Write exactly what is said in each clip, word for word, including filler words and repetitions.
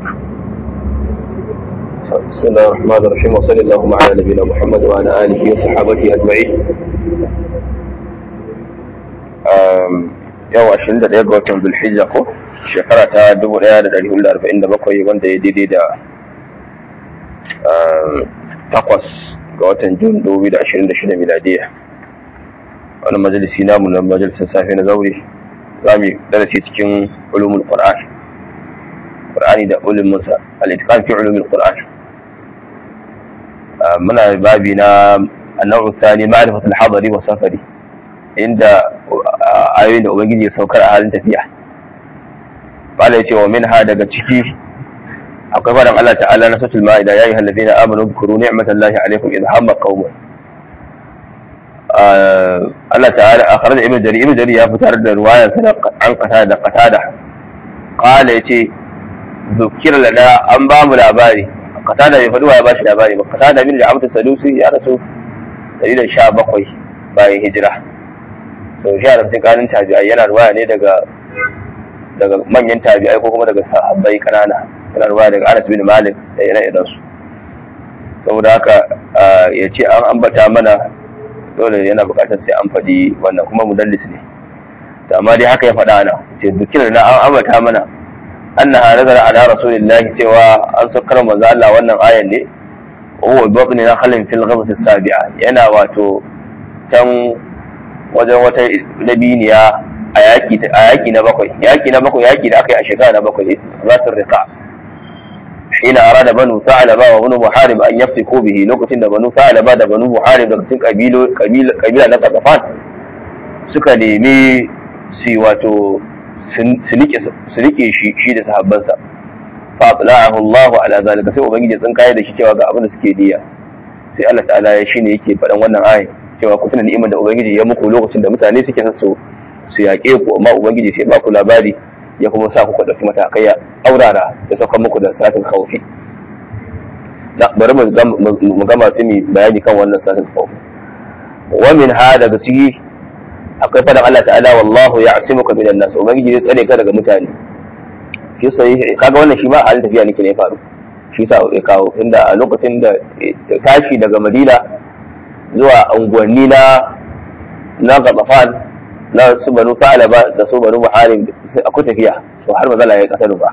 بسم الله الرحمن الرحيم وصلى اللهم على نبينا محمد وعلى آله وصحبه أجمعين. yau ashirin da ɗaya ga watan Zulhijja ko shekara ta dubu ɗaya da ɗari hudu da arba'in da bakwai wanda ya daidai da takwas ga watan Jun dubu biyu da ashirin da shida miladiya. Wani majalisi namu na majalisin safe na zaure za mu darasi cikin ulumul Qur'an Qur'ani da ulumunsa al-itqan fi ulumul Qur'an. muna babi na an-naw'u thani ma'rifatul hadari wa safari, inda ayoyin da ubangiji ya saukar a halin tafiya. Bala yace wa minha daga ciki akwai fadan Allah ta'ala na suratul Ma'ida, ya ayyuhal ladina amanu dhkuru ni'matallahi alaykum idh hamma qaumun. Allah ta'ala akhraja ibn Jarir ibn Jarir ya fitar da riwayar sa an qatada qatada qala yace dhukira lana an ba mu labari. Qatada bai faɗi wa ya bashi labari ba. Qatada bin Da'amat as-Sadusi ya rasu ɗari da sha bakwai bayan hijira. Sau sha da tsakanin tabi'ai, yana ruwaya ne daga daga manyan tabi'ai ko kuma daga sahabbai kanana. Yana ruwaya daga Anas bin Malik da ire-iren su. Saboda haka ya ce an ambata mana, dole yana buƙatar sai an faɗi wannan, kuma mudallis ne. To amma dai haka ya faɗa ana ce dukkan na an ambata mana annaha nazara ala rasulillahi, cewa an sakkar manzo Allah wannan ayan ne. huwa babni nakhlin fil ghazati as-sabi'a, yana wato can wajen wata nabiniya a yaki a yaki na bakwai yaki na bakwai yaki da aka yi a shekara na bakwai, zatul riqa. hina arada banu sa'laba wa banu muharib an yaftiku bihi, lokacin da banu sa'laba da banu muharib daga cikin kabilo kabila kabila na Qatafan suka nemi si wato su rike shi shi da sahabbansa. fa atla'ahu Allah ala zalika, sai ubangiji tsin kai da shi cewa ga abin da suke diya. sai Allah ta'ala ya shine yake faɗan wannan ayi cewa ku tuna ni'imar da ubangiji ya muku lokacin da mutane suke son su su yaƙe ku, amma ubangiji sai ba ku labari ya kuma sa ku ɗauki matakai ya aurara ya sauka muku da salatul khawfi. bari mu gama su mu bayani kan wannan salatul khawfi. wa min ha daga ciki akwai fadan Allah ta'ala wallahu ya'simuka minan nas, ubangiji zai tsare ka daga mutane. shi sai kaga wannan shi ba halin tafiya nake ne faru, shi sa ya kawo inda a lokacin da tashi daga Madina zuwa unguwanni na na Qatafan na su banu Sa'laba da su banu Muharib akwai tafiya, to har mazala ya kasar ba.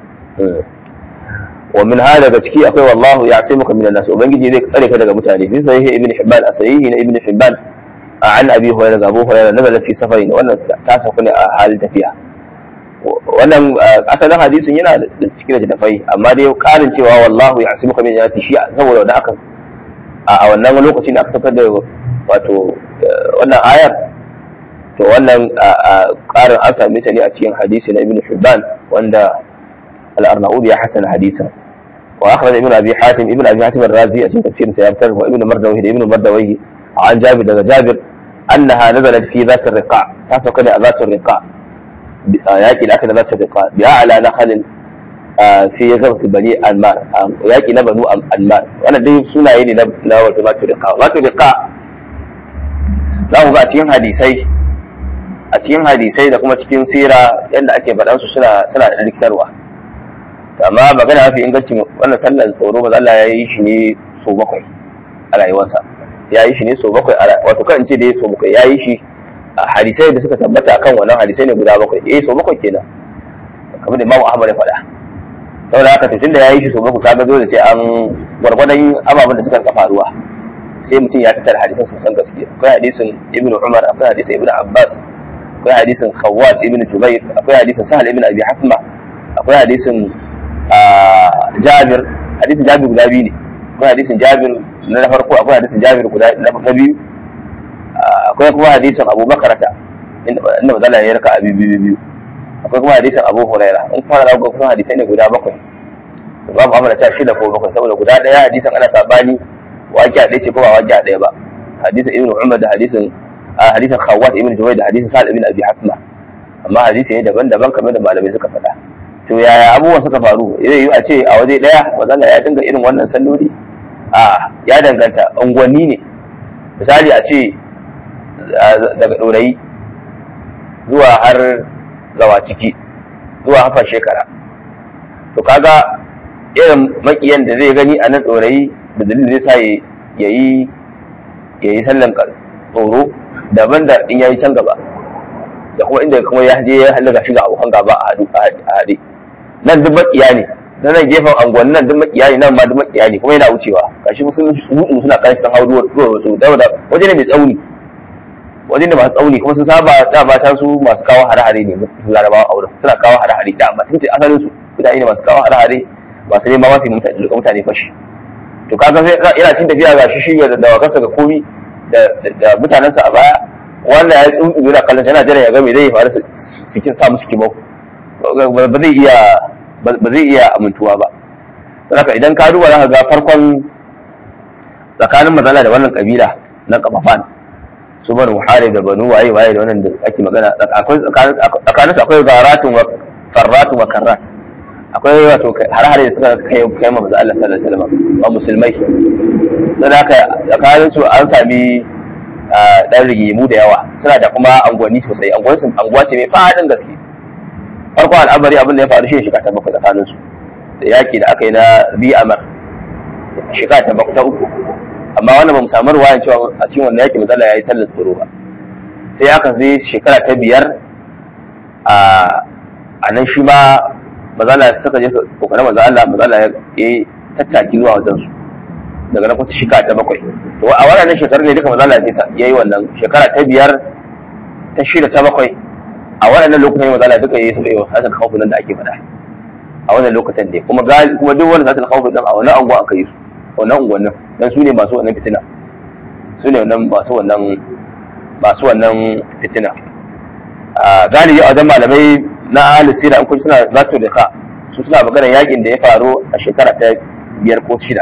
wa min hada daga ciki akwai wallahu ya'simuka minan nas, ubangiji zai tsare ka daga mutane. fi sahih ibn Hibban, asahihi na ibn Hibban an abi hurairah abu hurairah nazala fi safarin, wannan ta sauka ne a halin tafiya. wannan asalin hadisin yana da cikin da tafai, amma dai karin cewa wallahu ya'simuka min yati shi saboda wannan aka a wannan lokacin da aka saukar da wato wannan ayar, to wannan karin an same ta ne a cikin hadisi na ibn Hibban wanda al-Arnaud ya hasana hadisan. wa akhraj ibn Abi Hatim ibn Abi Hatim ar-Razi a cikin tafsirin sa ya fitar, wa ibn Mardawi da ibn Mardawi an Jabir daga Jabir annaha nazalat fi zat ar-riqa, ta sauka da zat ar-riqa yaki da aka da zat ar-riqa bi a'la nakhlin fi ghazat bani Anmar, yaki na banu Anmar. wannan dai sunaye ne na wato zat ar-riqa. zat ar-riqa za ku ga a cikin hadisai a cikin hadisai da kuma cikin sira yadda ake faɗan su suna suna da rikitarwa. amma magana mafi ingancin wannan sallar tsoro ba Allah ya yi shi ne so bakwai a rayuwarsa, ya yi shi ne so bakwai a wato kan ce da ya so bakwai ya yi shi a hadisai da suka tabbata kan wannan hadisai ne guda bakwai, eh so bakwai kenan kamar da Imam Ahmad ya faɗa. saboda haka to tunda ya yi shi so bakwai kaga dole sai an gwargwadon ababen da suka faruwa, sai mutum ya tattara hadisan sosan gaskiya. akwai hadisin Ibn Umar, akwai hadisin Ibn Abbas, akwai hadisin Khawwat ibn Jubair, akwai hadisin Sahal ibn Abi Hatma, akwai hadisin Jabir. hadisin Jabir guda biyu ne, akwai hadisin Jabir na farko, akwai hadisin Jabir guda na biyu, akwai kuma hadisin Abu Bakrata inda mazala ya raka abi biyu biyu, akwai kuma hadisin Abu Huraira. in fara da kuma hadisai ne guda bakwai, ba mu amana ta shida ko bakwai, saboda guda daya hadisin ana sabani waqi'a ɗaya ce ko ba waqi'a ɗaya ba. hadisin Ibn Umar da hadisin hadisin Khawwat ibn Jubair da hadisin Sa'd ibn Abi Hatma, amma hadisi ne daban-daban kamar da malamai suka faɗa. to yaya abubuwan suka faru? zai yi a ce a waje ɗaya wanda ya dinga irin wannan salloli? a ya danganta, unguwanni ne. misali a ce daga Ɗorayi zuwa har Zawa Ciki zuwa Hafar Shekara, to kaga irin makiyan da zai gani a nan tsorayi da dalilin zai sa ya yi ya yi sallan tsoro daban da in ya yi can gaba da kuma inda kuma ya je ya halaga shiga abokan gaba a haɗe nan duk makiya ne na nan gefen anguwan nan duk makiya ne nan ma duk makiya ne kuma yana wucewa gashi sun hudu suna kan sun hau ruwa wasu da waje ne mai tsauni waje ne masu tsauni kuma sun saba da matan su masu kawo hare-hare ne su larabawa a wurin suna kawo hare-hare da amma tun ce asalin su mutane ne masu kawo hare-hare masu neman masu mutane mutane fashi to kaga sai yana cin tafiya ga shi shi da dawakansa ga komi da mutanensa a baya wannan ya tsuntsu yana kallon yana jira ya ga me zai faru cikin sa musu kibau ba zai iya ba zai iya amintuwa ba saboda idan ka duba zaka ga farkon tsakanin mazala da wannan kabila na Qafafan su banu Muharib da banu waye waye da wannan da ake magana akwai tsakanin akwai zaratun wa farratun wa karrat akwai wato har-hare da suka kai kai manzo Allah sallallahu alaihi wasallam wa musulmai dan haka tsakanin su an sami dan rigimu da yawa suna da kuma angwani sosai angwan su angwa ce mai fadin gaske farko al'amari abin da ya faru shi shiga ta bakwai tsakanin su da yaki da aka yi na bi amar shiga ta bakwai ta uku amma wannan ba mu samu ruwayan cewa a cikin wannan yaki manzo Allah yayi sallar tsoro ba sai aka zai shekara ta biyar a a nan shi ma mazala suka je kokarin maza Allah maza Allah ya yi tattaki zuwa wajen su daga na kusa shekara ta bakwai to a wannan shekarar ne duka maza Allah ya yi wannan shekara ta biyar ta shida ta bakwai a wannan lokacin maza Allah duka yayi su yi hasan khawfin nan da ake faɗa a wannan lokacin ne kuma kuma duk wanda hasan khawfin din a wannan anguwa aka yi su wannan unguwan nan dan su ne masu wannan fitina su ne wannan masu wannan masu wannan fitina a galibi a wajen malamai na ahli sira in kun suna za su rika su suna maganar yakin da ya faru a shekara ta biyar ko shida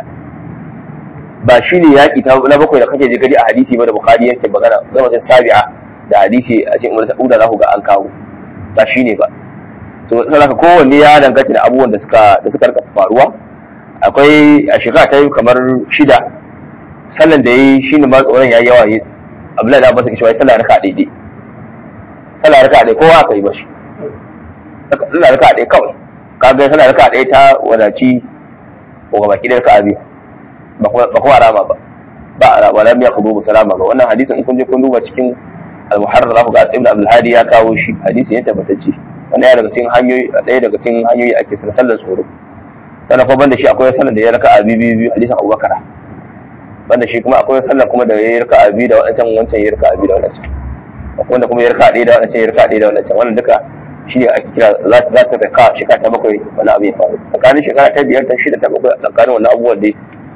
ba shi ne yaki ta na bakwai da kake ji gari a hadisi ba da bukhari yake magana zama sai sabi'a da hadisi a cikin umar sa'uda za ku ga an kawo ba shi ne ba to sai ka kowanne ya danganta da abubuwan da suka da suka rika faruwa akwai a shekara ta kamar shida sallan da yayi shine ma tsoron yayi yawa Abdullahi da Abbas ke cewa sallah raka daidai sallah raka daidai kowa aka yi ba shi suna raka ɗaya kawai kaga suna raka ɗaya ta wadaci ko ga baki da raka biyu ba kuma arama ba ba arama lam yaqdu bi salama ba wannan hadisin in kun je kun duba cikin al-muharrar za ku ga Ibn Abdul Hadi ya kawo shi hadisi ya tabbatacce wannan ya daga cikin hanyoyi ɗaya daga cikin hanyoyi ake sallar tsoro sannan kuma banda shi akwai sallar da ya raka biyu biyu hadisin Abubakar banda shi kuma akwai sallar kuma da ya raka biyu da wadancan wancan ya raka biyu da wadancan wanda kuma ya raka ɗaya da wadancan ya raka ɗaya da wadancan wannan duka shi ne ake kira za ta rika shekara ta bakwai wani abu ya faru tsakanin shekara ta biyar ta shida ta bakwai tsakanin wannan abubuwan dai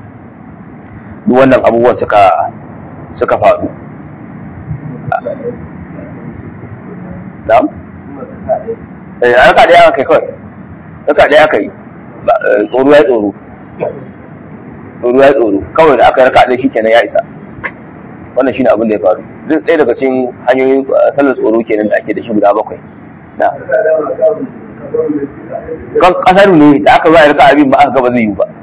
duk wannan abubuwan suka suka faru na'am eh aka dai aka kai kawai aka dai aka yi tsoro ya tsoro tsoro ya tsoro kawai da aka raka dai shikenan ya isa wannan shine abin da ya faru duk ɗaya daga cikin hanyoyin sallar tsoro kenan da ake da shi guda bakwai na kan kasar ne da aka zuwa raka abin ba aka gaba zai yi ba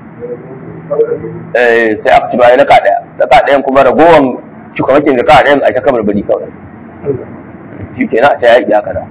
sai aka ci bayan raka daya raka dayan kuma ragowan shugabancin raka dayan a ta kamar bari kawai shi ke na ta yaƙi haka da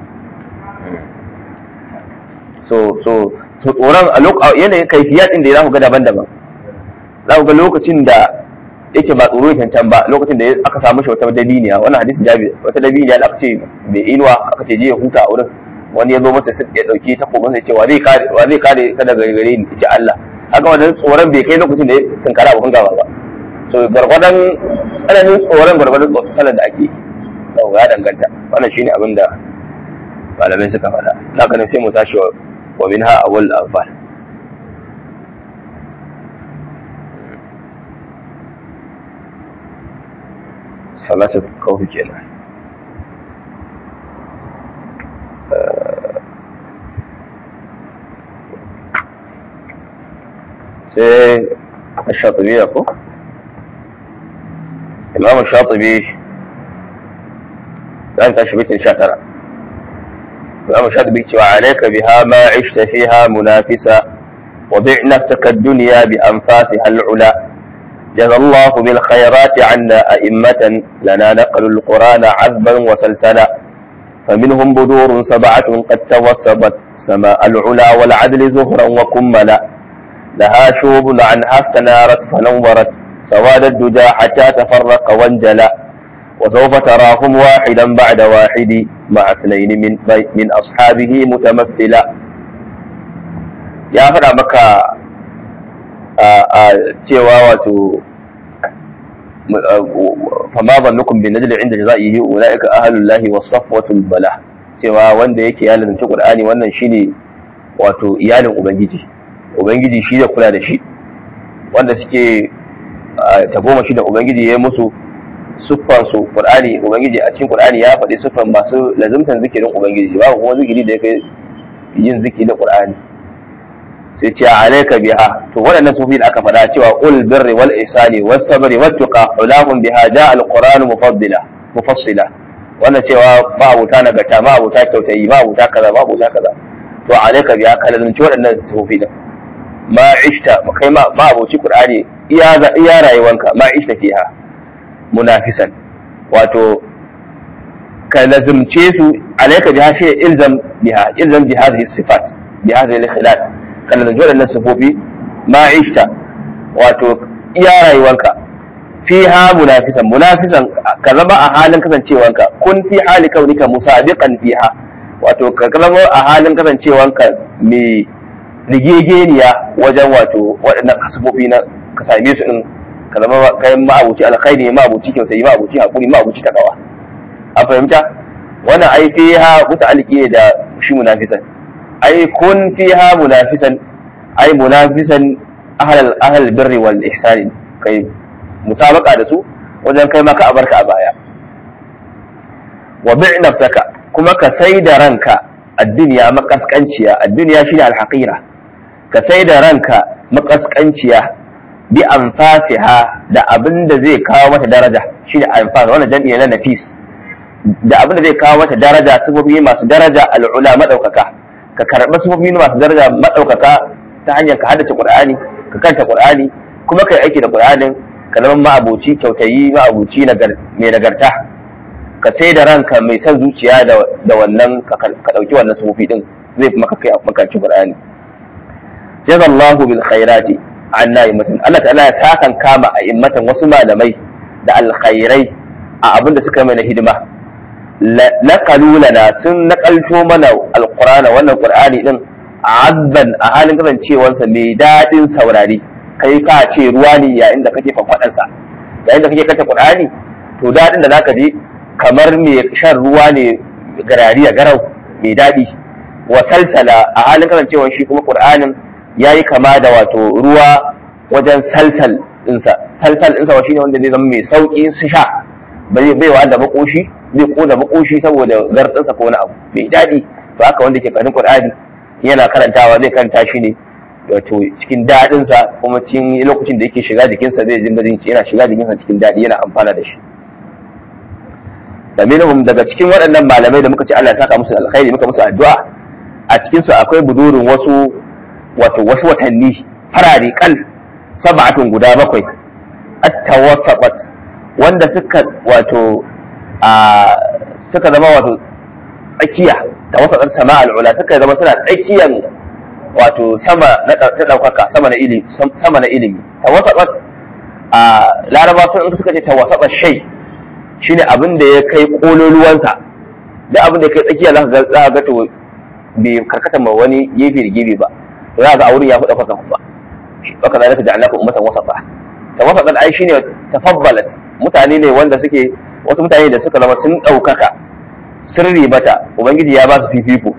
so so so tsoron a lokacin yanayin kaifiyat ɗin da ya za ku ga daban-daban za ku ga lokacin da yake ba tsoro ya can ba lokacin da aka samu shi wata dabiniya wannan hadisi jabi wata dabiniya da aka ce mai inuwa aka ce je ya huta a wurin wani ya zo masa ya dauki takobin sai ce wa zai kare wa zai kare ka daga gare ni ce Allah haka wannan tsoron bai kai lokacin da ya tunkara abokan gaba ba so gargwadan tsananin tsoron gargwadan tsoron salar da ake yau ya danganta wannan shine abin da malamai suka faɗa na ganin sai mu tashi wa minha awwal anfal salatul kawfi kenan sai الشاطبي ko imam الشاطبي dan tashi bitin sha tara imam الشاطبي cewa alayka biha ma ishta fiha munafisa wa bi' nafsaka ad-dunya bi anfasiha al-ula جزى الله بالخيرات عنا أئمة لنا نقل القرآن عذبا وسلسلا فمنهم بدور سبعة قد توسطت سماء العلا والعدل زهرا وكملا laha shubun an hastanarat fanawwarat سواد الدجى حتى تفرق وانجلى وسوف تراهم واحدا بعد واحد مع اثنين من من اصحابه متمثلا يا فدا maka cewa wato fama zannukum bin najli inda jazaihi ulaika ahlullahi was-safwatul bala cewa wanda yake ya lalunci Qur'ani wannan shine wato iyalin ubangiji ubangiji shi da kula da shi wanda suke ta goma shi da ubangiji ya yi musu siffan su Qur'ani ubangiji a cikin Qur'ani ya faɗi siffan masu lazimtan zikirin ubangiji babu kuma zikiri da yake yin zikiri da Qur'ani sai ce alayka biha to waɗannan sufi da aka faɗa cewa ul birri wal ihsani was sabri wat tuqa ulahum biha jaa al qur'an mufaddila mufassila wannan cewa ba abuta nagarta ba abuta kyautayi ba abuta kaza ba abuta kaza to alayka biha kallon ci waɗannan sufi da ma ishta kai ma ma abuci Qur'ani iya iya rayuwanka ma ishta fiha munafisan wato ka lazimce su alayka biha shi ilzam biha ilzam bi hadhihi sifat bi hadhihi al-khilal kana da waɗannan sifofi ma ishta wato iya rayuwanka fiha munafisan munafisan ka zama a halin kasancewanka kun fi hali kaunika musabiqan fiha wato ka zama a halin kasancewanka mai rigegeniya wajen wato waɗannan sifofi na ka same su din ka zama kai ma'abuci alkhairi ma'abuci kyautayi ma'abuci hakuri ma'abuci takawa a fahimta wannan ai fiha muta'alliqi ne da shi munafisan ai kun fiha munafisan ai munafisan ahlal ahlal birri wal ihsan kai musabaka da su wajen kai maka abarka a baya wa bi' nafsaka kuma ka sai da ranka ad-dunya makaskanciya ad-dunya shine al-haqira ka sai da ranka makaskanciya bi anfasiha da abinda zai kawo mata daraja shine anfas wannan jami'i na nafis da abinda zai kawo mata daraja sifofi masu daraja al-ula madaukaka ka karɓi sifofi masu daraja maɗaukaka ta hanyar ka haddace Qur'ani ka kanta Qur'ani kuma kai aiki da Qur'anin ka zama ma'abuci kyautayi ma'abuci mai nagarta ka sai da ranka mai son zuciya da wannan ka ɗauki wannan sifofi din zai maka kai makarci Qur'ani jazallahu bil khairati anna immatan Allah ta'ala ya sakan kama a immatan wasu malamai da alkhairai a abin da suka mai na hidima naqalu lana sun nakalto mana alqur'ana wannan qur'ani din azban a halin kasancewarsa mai dadin saurari kai ka ce ruwa ne yayin da kake fafadan sa yayin da kake kanta qur'ani to dadin da zaka ji kamar mai shan ruwa ne garariya garau mai dadi wa salsala a halin kasancewar shi kuma qur'anin yayi kama da wato ruwa wajen salsal dinsa salsal dinsa wa shine wanda zai zama mai sauki su sha bai baiwa da makoshi zai kona makoshi saboda gardinsa ko wani abu mai daɗi to haka wanda ke karin Qur'ani yana karantawa zai karanta shi ne wato cikin daɗinsa kuma cikin lokacin da yake shiga jikinsa zai dinga jin yana shiga jikinsa cikin daɗi yana amfana da shi da minhum daga cikin waɗannan malamai da muka ce Allah ya saka musu alkhairi muka musu addu'a a cikin su akwai budurin wasu wato wasu watanni farari kal sab'atun guda bakwai at-tawassat wanda suka wato a suka zama wato tsakiya da wasu ɗan sama al'ula suka zama suna tsakiyan wato sama na ta ɗaukaka sama na ilimi sama na ilimi tawassat a laraba sun suka ce tawassat shay shine abin da ya kai kololuwansa da abin da ya kai tsakiya za ka ga to bai karkata ma wani gefe da gefe ba za ga auren ya fi ɗaukaka kuma haka zalika ja'alnakum ummatan wasata tawassat ai shine tafabbalat mutane ne wanda suke wasu mutane da suka zama sun ɗaukaka sun ribata ubangiji ya ba su fifiko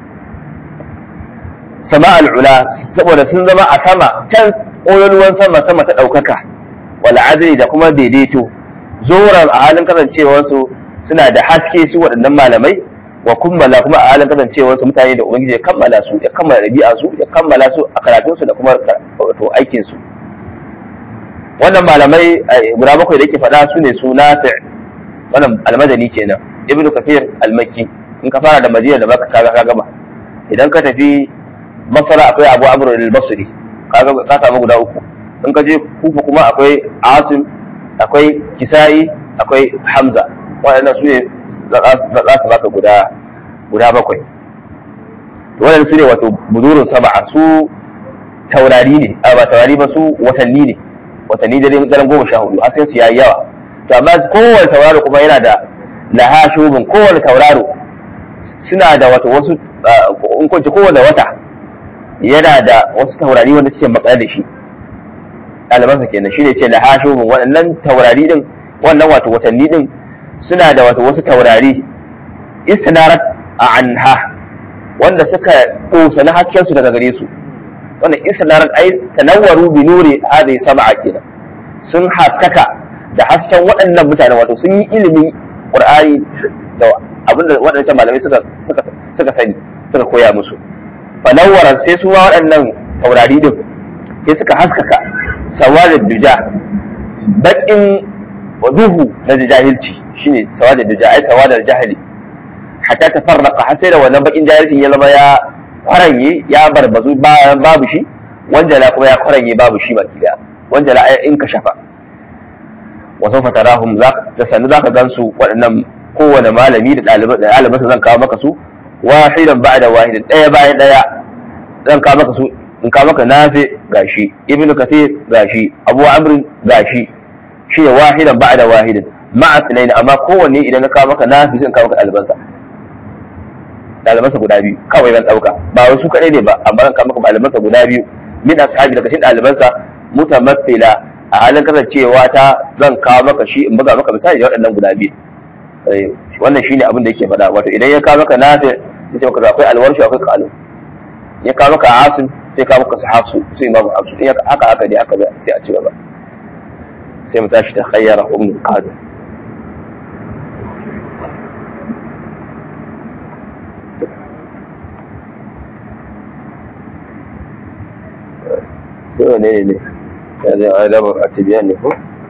sama al'ula saboda sun zama a sama can ƙololuwan sama sama ta ɗaukaka wal adli da kuma daidaito zoran a halin kasancewarsu suna da haske su waɗannan malamai wa kummala kuma a halin kasancewarsu mutane da ubangiji ya kammala su ya kammala ɗabi'a su ya kammala su a karatunsu da kuma wato aikinsu wannan malamai guda bakwai da yake faɗa su ne su nafi' wannan almadani kenan ibnu kathir almakki in ka fara da madina da baka kaga ka gaba idan ka tafi basra akwai abu amr al-basri kaga ka samu guda uku in ka je kufa kuma akwai asim akwai kisai akwai hamza waɗannan su ne za su baka guda guda bakwai wannan su ne wato budurun sab'a su taurari ne a ba taurari ba su watanni ne watanni da daren goma sha hudu hasken su yayi yawa to amma kowane tauraro kuma yana da laha shubun kowane tauraro suna da wato wasu in kunce kowane wata yana da wasu taurari wanda suke makale da shi ɗalibansa kenan shi ne ce laha shubun waɗannan taurari din wannan wato watanni din suna da wato wasu taurari istinarat a anha wanda suka ƙosa na hasken su daga gare su wannan istinarat ai tanawwaru bi nuri hadhihi sab'a kenan sun haskaka da hasken waɗannan mutane wato sun yi ilimin Qur'ani da abinda waɗannan malamai suka suka suka sani suka koya musu fanawwaran sai su ma waɗannan taurari din sai suka haskaka sawadid duja bakin duhu na jahilci shine sawadid duja ai sawadil jahili hatta tafarraqa har sai da wannan bakin jahilcin ya zama ya kwaranye ya barbazu bayan babu shi wanjala kuma ya kwaranye babu shi baki daya wanjala ai in ka shafa wa sawfa tarahum za da sanu zaka gansu waɗannan kowane malami da ɗalibai da ɗalibansa zan kawo maka su wahidan ba'da wahidin daya bayan daya zan kawo maka su in kawo maka nafi gashi ibnu kathir gashi abu amr gashi shi ne wahidan ba'da wahidin ma'a sunaini amma kowanne idan na kawo maka nafi sai in kawo maka ɗalibansa ɗalibansa guda biyu kawai zan ɗauka ba wasu kaɗai ne ba amma zan kawo maka ɗalibansa guda biyu min ashabi daga cikin ɗalibansa mutamathila a halin kasancewa ta zan kawo maka shi in buga maka misali da waɗannan guda biyu wannan shine abin da yake faɗa wato idan ya kawo maka nafi sai ce maka akwai alwarshi akwai qalu ya kawo maka asim sai kawo maka sahafu sai imamu hafsu in haka haka dai aka sai a ci gaba sai mu tashi ta khayyara ummu qadim sai ne ne ya zai adabar atibiyan ne ko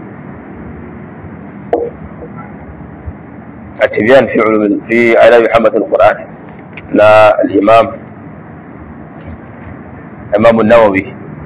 atibiyan fi ulum fi adabi hamad alquran na al-imam imam an-nawawi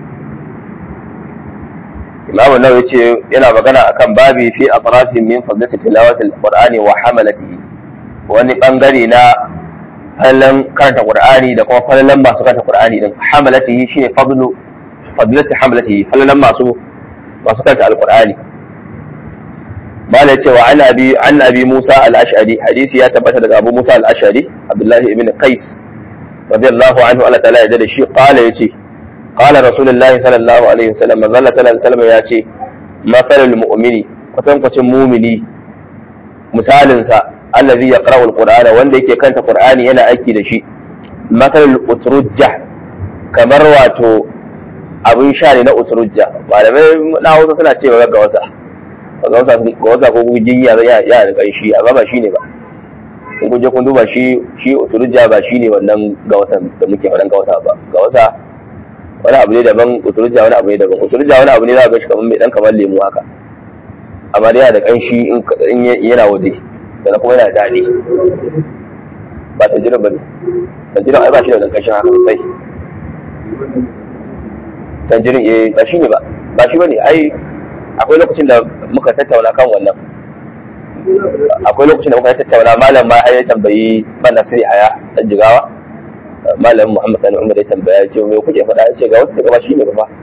imam an-nawawi ce yana magana akan babi fi atrafi min fadlati tilawati al-qur'ani wa hamalatihi wani bangare na fallan karanta qur'ani da kuma fallan masu karanta qur'ani din hamalatihi shine fadlu fadlati hamalatihi fallan masu masu karanta al-qur'ani bala cewa an abi an abi Musa al-Ash'ari hadisi ya tabbata daga Abu Musa al-Ash'ari Abdullah ibn Qais radiyallahu anhu Allah ta'ala ya da shi qala yace qala rasulullahi sallallahu alaihi wasallam manzo sallallahu alaihi wasallam yace masalul mu'mini kwatan kwacin mu'mini misalin sa allazi yaqra'u al-qur'ana wanda yake kanta qur'ani yana aiki da shi masalul utrujja kamar wato abin sha ne na utrujja malamai na Hausa suna cewa ga wasa ga wasa ga wasa ko jinya ya ya da kanshi amma ba shine ba in kuje kun duba shi shi uturujja ba shine wannan ga wasan da muke faɗan ga wasa ba ga wasa wani abu ne daban uturujja wani abu ne daban uturujja wani abu ne za ga shi kamar mai dan kamar lemu haka amma dai yana da kanshi in yana waje sannan kuma yana da daɗi ba ta jira bane ta jira ai ba shi da kanshin haka sosai tanjirin eh ba shine ba ba shi bane ai akwai lokacin da muka tattauna kan wannan akwai lokacin da muka tattauna malam ma ya tambayi ban nasiri haya dan jigawa malam Muhammad Sani Umar ya tambaya ya ce me kuke faɗa ya ce ga wata gaba shi ne ba fa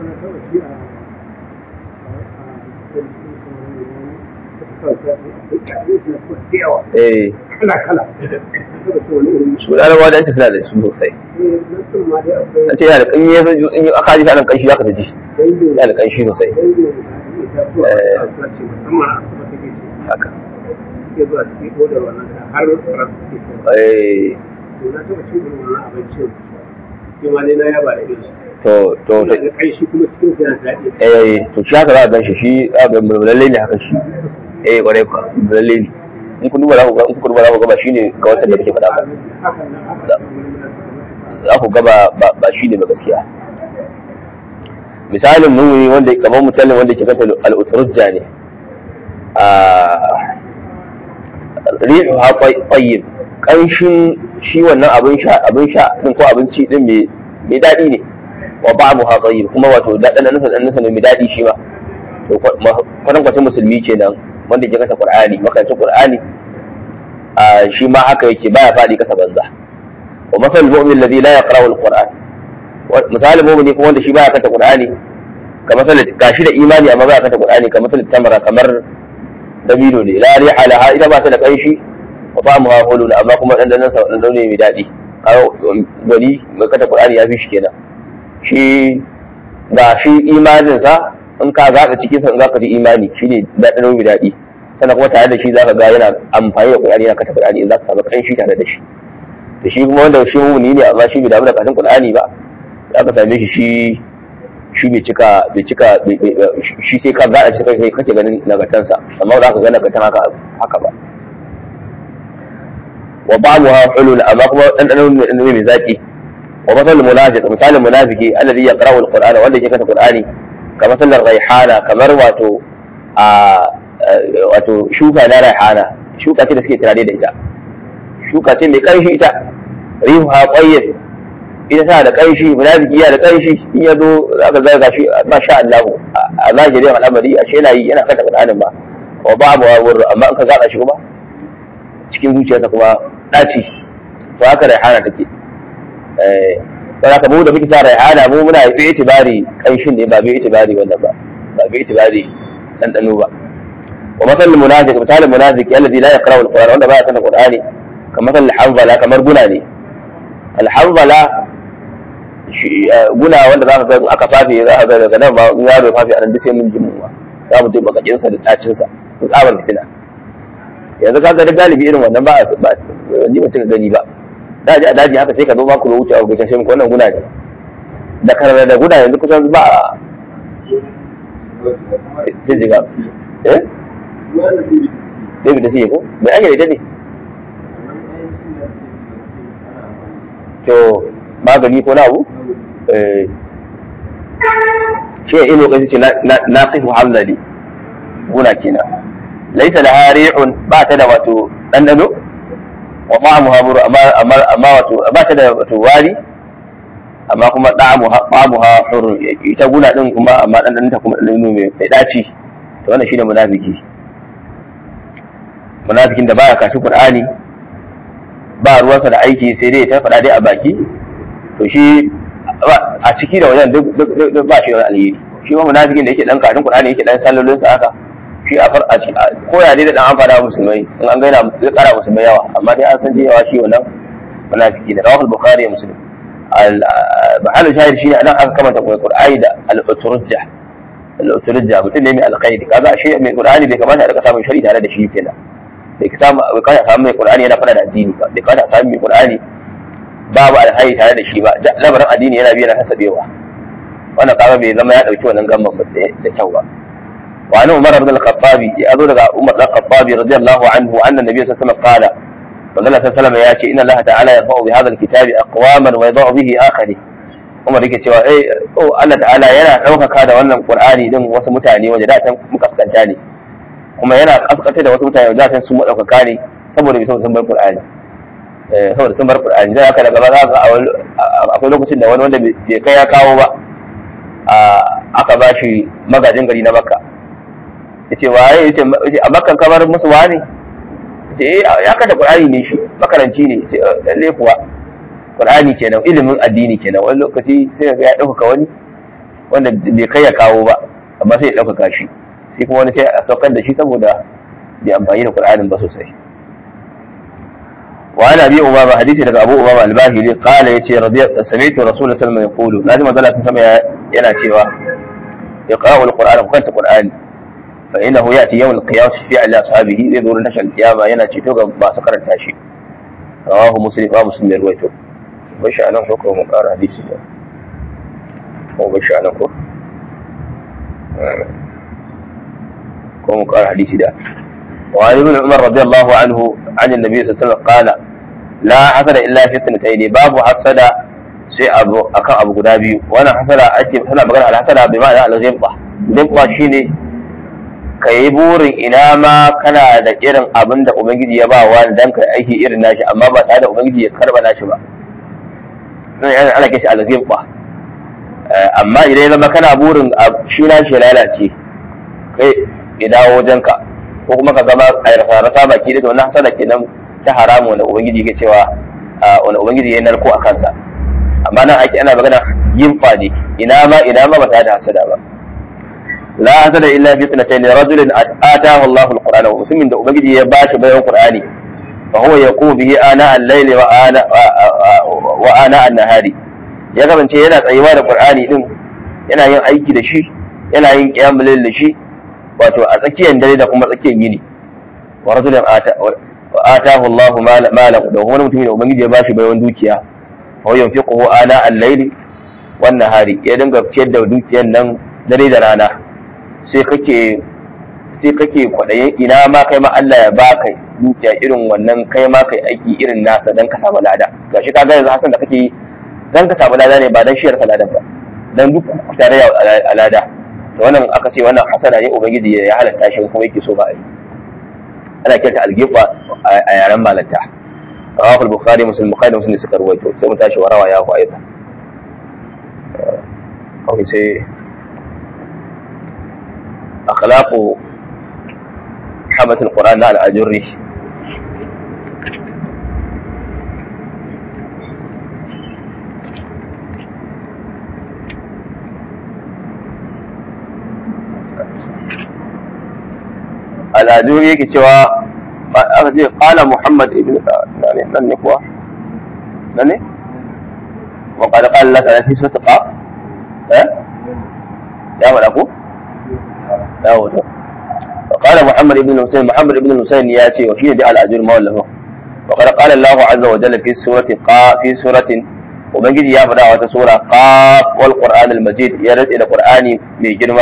eh kala kala su da rawa da suna da su sosai a ce yana da kanyi ya in yi aka ji sanan kanshi zaka ta ji yana da kanshi sosai haka to to eh to shi haka za a ganshi shi ga lalle ne haka shi eh kwarai ka lalle ne in kun duba za ku ga in kun duba za ku ga ba shine ga wasan da kake faɗa ba za ku ga ba shine ba gaskiya misalin muni wanda kamar mutane wanda ke kanta al-utrujja ne a rihu ha tayyib kanshin shi wannan abin sha abin sha din ko abinci din mai mai dadi ne wa ba'mu ha tayyib kuma wato dadan nan san nan san mai dadi shi ba to kwanan kwatan musulmi kenan wanda ke kanta qur'ani makanta qur'ani a shi ma haka yake baya fadi kasa banza wa masal mu'min alladhi la yaqra'u al-qur'an misalin mu'mini kuma wanda shi baya kanta qur'ani kamar sai gashi da imani amma baya kanta qur'ani kamar sai tamara kamar dabino ne la riha laha ita ba ta da kanshi wa ta'amuha hulul amma kuma dandanan sa dan ne mai dadi wani mai kanta qur'ani ya fi shi kenan shi gashi imanin sa in ka zaɓa cikin sa in zaka ji imani shine dadin mai dadi sannan kuma tare da shi zaka ga yana amfani da qur'ani yana kanta qur'ani in zaka samu kanshi tare da shi da shi kuma wanda shi mu'mini ne amma shi bai damu da karatun qur'ani ba za ka same shi shi shi bai cika bai cika shi sai ka za a cika kai kake ganin nagartansa amma ba za ka ga nagartan haka haka ba wa ba'daha hulul amma kuma dan dan ne mai zaki wa masal munafiq misalin munafiki alladhi yaqra'u al-qur'ana wanda yake kanta qur'ani kamar sallar raihana kamar wato a wato shuka na raihana shuka ce da suke turare da ita shuka ce mai kanshi ita rihuha qayyib ita tana da ƙanshi munafiki yana da ƙanshi in ya zo aka zaga shi masha Allah a zahirin al'amari a shela yi yana kanta Qur'anin ba wa babu wa wurru amma in ka zaga shi kuma cikin zuciyarsa kuma daci to haka raihana take eh dan haka mu da muke sa raihana mu muna yi itibari ƙanshin ne ba bai itibari wannan ba ba bai itibari dan dano ba wa masal munafiq misalin munafiki alladhi la yaqra'u al-Qur'an wanda ba ya kanta Qur'ani kamar al-hanzala kamar guna ne al-hanzala guna wanda za ka ga aka fafe za ka ga daga nan ba in yaro fafe a nan duk sai mun ji muwa za mu tuba kakin sa da dacin sa to tsabar fitina yanzu ka ga da galibi irin wannan ba ba ni mutum gani ba daji a daji haka sai ka zo ba ku wuce a gurin shi wannan guna ne da karara da guna yanzu kusan ba sai jiga eh David da sai ko bai ake da ne to magani ko na abu shi ya ilo kasi ce na kifu hamzali guna kenan laisa da hari'un ba ta da wato ɗanɗano wa ma'amu hamuru amma wato ba ta da wato wari amma kuma ɗa'amu ha hurun ita guna ɗin kuma amma ɗanɗaninta kuma ɗanɗano mai ɗaci to wannan shine munafiki munafikin da baya kashi Qur'ani ba ruwansa da aiki sai dai ta faɗa dai a baki to shi a ciki da wajen duk ba shi da alheri shi ma munafikin da yake dan karatun Qur'ani yake dan sallolin sa haka shi a far a ciki ko ya dai da dan amfana musulmai in an gaina zai kara musulmai yawa amma dai an san cewa shi wannan munafiki ne rawahu al-bukhari wa muslim al-bahal shahid shi ne anan aka kamanta Qur'ani da al-uturja al-uturja mutum ne mai alkhairi kaza shi mai Qur'ani bai kamata a rika samun shari tare da shi kenan bai samu bai kada samu mai Qur'ani yana fada da addini ba bai kada samu mai Qur'ani babu alhaji tare da shi ba labarin addini yana biya na hasabewa wannan kaga bai zama ya dauki wannan gamban da kyau ba wa an Umar ibn al-Khattab ya zo daga Umar ibn al-Khattab radiyallahu anhu anna nabiy sallallahu alaihi wasallam qala sallallahu alaihi wasallam ya ce inna Allah ta'ala yarfa'u bi hadha al-kitabi aqwaman wa yadh'u bihi akhari Umar yake cewa eh oh Allah ta'ala yana daukaka da wannan Qur'ani din wasu mutane wanda da tan mukaskanta ne kuma yana kaskanta da wasu mutane da tan su madaukaka ne saboda bisa sun bar Qur'ani eh saboda sun bar Qur'ani da haka daga ba za ka akwai lokacin da wani wanda bai kai ya kawo ba aka ba shi magajin gari na Makka yace waye yace a Makka kamar musu wani yace eh ya kada Qur'ani ne shi makaranci ne yace lalle kuwa Qur'ani kenan ilimin addini kenan wani lokaci sai ga ya dauka wani wanda bai kai ya kawo ba amma sai ya dauka shi sai kuma wani sai a saukar da shi saboda bai amfani da Qur'anin ba sosai wa ana bi umama hadisi daga Abu Umama al-Bahili qala yace radiyallahu sami'tu Rasulullah sallallahu alaihi wasallam yaqulu lazim Allah sama yana cewa iqra'u al-Qur'ana ku kanta Qur'ani fa innahu ya'ti yawm al-qiyamah fi ala ashabihi zai zo ran tashal kiyama yana ceto ga masu karanta shi rawahu muslim wa muslim yarwaito bashi anan ko ko mun ƙara hadisi ne ko bashi anan ko ko mun ƙara hadisi da wa ibn Umar radiyallahu anhu an annabi sallallahu alaihi wasallam qala la hasada illa fi ithnatayn babu hasada sai abu akan abu guda biyu wannan hasada ake tana magana al-hasada bi ma'ana al-ghibba ghibba shine kai burin ina ma kana da irin abin da ubangiji ya ba wa dan kai aiki irin nashi amma ba tare da ubangiji ya karba nashi ba sai yana ana kishi al-ghibba amma idan ya zama kana burin shi nashi lalace kai ya dawo wajenka ko kuma ka zama a rasa baki da wannan hasada kenan ta haramu wanda ubangiji yake cewa wanda ubangiji ya narko a kansa amma nan ake ana magana yimfa ne ina ma ina ma ba ta da hasada ba la hasada illa fi sanatayn rajulin ataahu Allahu al-Qur'ana wa muslimin da ubangiji ya bashi bayan Qur'ani fa huwa yaqumu bihi ana al-layli wa ana wa ana an-nahari ya gabance yana tsayuwa da Qur'ani din yana yin aiki da shi yana yin qiyamul layl da shi wato a tsakiyar dare da kuma tsakiyar yini wa rajulin ataahu Allahu malan da wani mutum da ubangiji ya bashi bayan dukiya fa huwa yunfiquhu ana al-layli wan nahari ya dinga ciyar da dukiyar nan dare da rana sai kake sai kake kwadayin ina ma kai ma Allah ya baka dukiya irin wannan kai ma kai aiki irin nasa dan ka samu lada gashi kaga yanzu hasan da kake dan ka samu lada ne ba dan shiyar ladan ba dan duk ku tare a lada to wannan aka ce wannan hasana ne ubangiji ya halatta shi kuma yake so ba a yi ana kirta algifa a yaren malanta rawahu al-bukhari muslim bukhari muslim suka ruwaito sai mu tashi warawa ya ku ayyuka kawai sai أخلاق حمة القرآن على الأجري الأجري كتوى قال محمد ابن نني قوى نني وقال قال لك في سورة قاف ها يا ملكو dawo to qala muhammad ibn husayn muhammad ibn husayn ya ce wa shi da al-ajr mawallahu wa qala qala allah azza wa jalla fi surati qaf fi suratin ubangiji ya faɗa wata sura qaf wal qur'an al-majid ya rantsa da qur'ani mai girma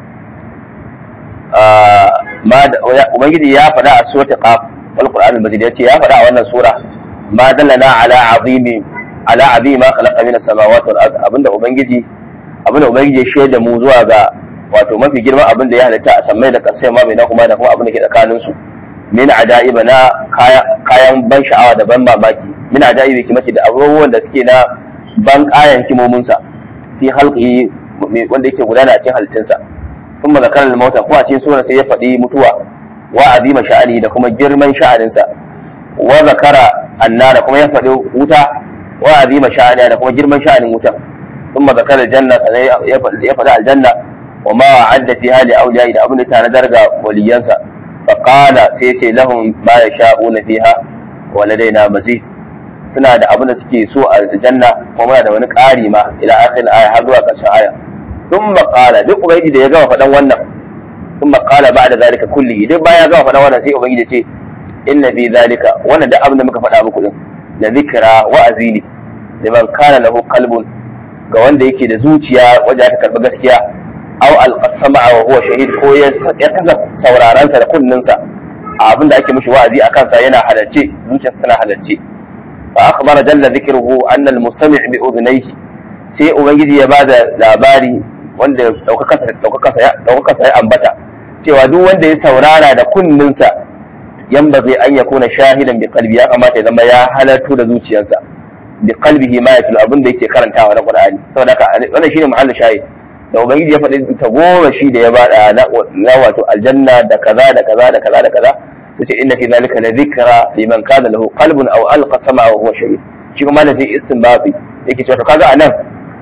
ubangiji ya faɗa a surati qaf wal qur'an al-majid ya ce ya faɗa a wannan sura ma dallana ala azimi ala azima khalaqa min as-samawati wal ard abinda ubangiji abinda ubangiji ya shaida mu zuwa ga wato mafi girman abin da ya halitta a sammai da kasai ma bai na kuma da kuma abin da ke tsakanin su min ajaiba na kayan ban sha'awa da ban mamaki min ajaibi kimati da abubuwan da suke na ban kayan kimomin sa fi halqi wanda yake gudana a cikin halittun sa kuma zakarar mauta ko a cikin sura sai ya faɗi mutuwa wa azima sha'ani da kuma girman sha'anin sa wa zakara annara kuma ya faɗi wuta wa azima sha'ani da kuma girman sha'anin wuta kuma zakarar janna sai ya faɗi aljanna وما أعد فيها لأولياء إذا أبنى تندرج وليانسا فقال سيتي لهم ما يشاءون فيها ولدينا مزيد سنة أبنى سكي سوء الجنة وما دا ونكاري ما إلى آخر الآية حضوة كالشعاية ثم قال دق بيجي دي يقوى فنوانا ثم قال بعد ذلك كله دق بايا يقوى فنوانا سيء بيجي إن في ذلك وانا دا أبنى مكفأ أبوكم لذكرى وأزيني لمن كان له قلب قوان دا يكي دا زوتيا وجهة كالبقسكيا aw alqasama wa huwa shahid ko ya kasa sauraron sa da kunnin sa abin da ake mishi wa'azi akan sa yana halarce zuciyarsa tana halarce fa akhbara jalla dhikruhu anna almustami' bi udhnayhi sai ubangiji ya bada labari wanda daukaka daukaka sa daukaka sa ya ambata cewa duk wanda ya saurara da kunnin sa yamba zai an yakuna shahidan bi qalbi ya kamata ya zama ya halartu da zuciyarsa bi qalbihi ma yatul abin da yake karantawa na Qur'ani saboda haka wannan shine mahallin shahid da ubangiji ya faɗi ta goma shi da ya bada na wato aljanna da kaza da kaza da kaza da kaza sai ce inna fi zalika la dhikra liman kana lahu qalbun aw alqa sam'a wa huwa shahid shi kuma da sai istinbati yake cewa to kaga anan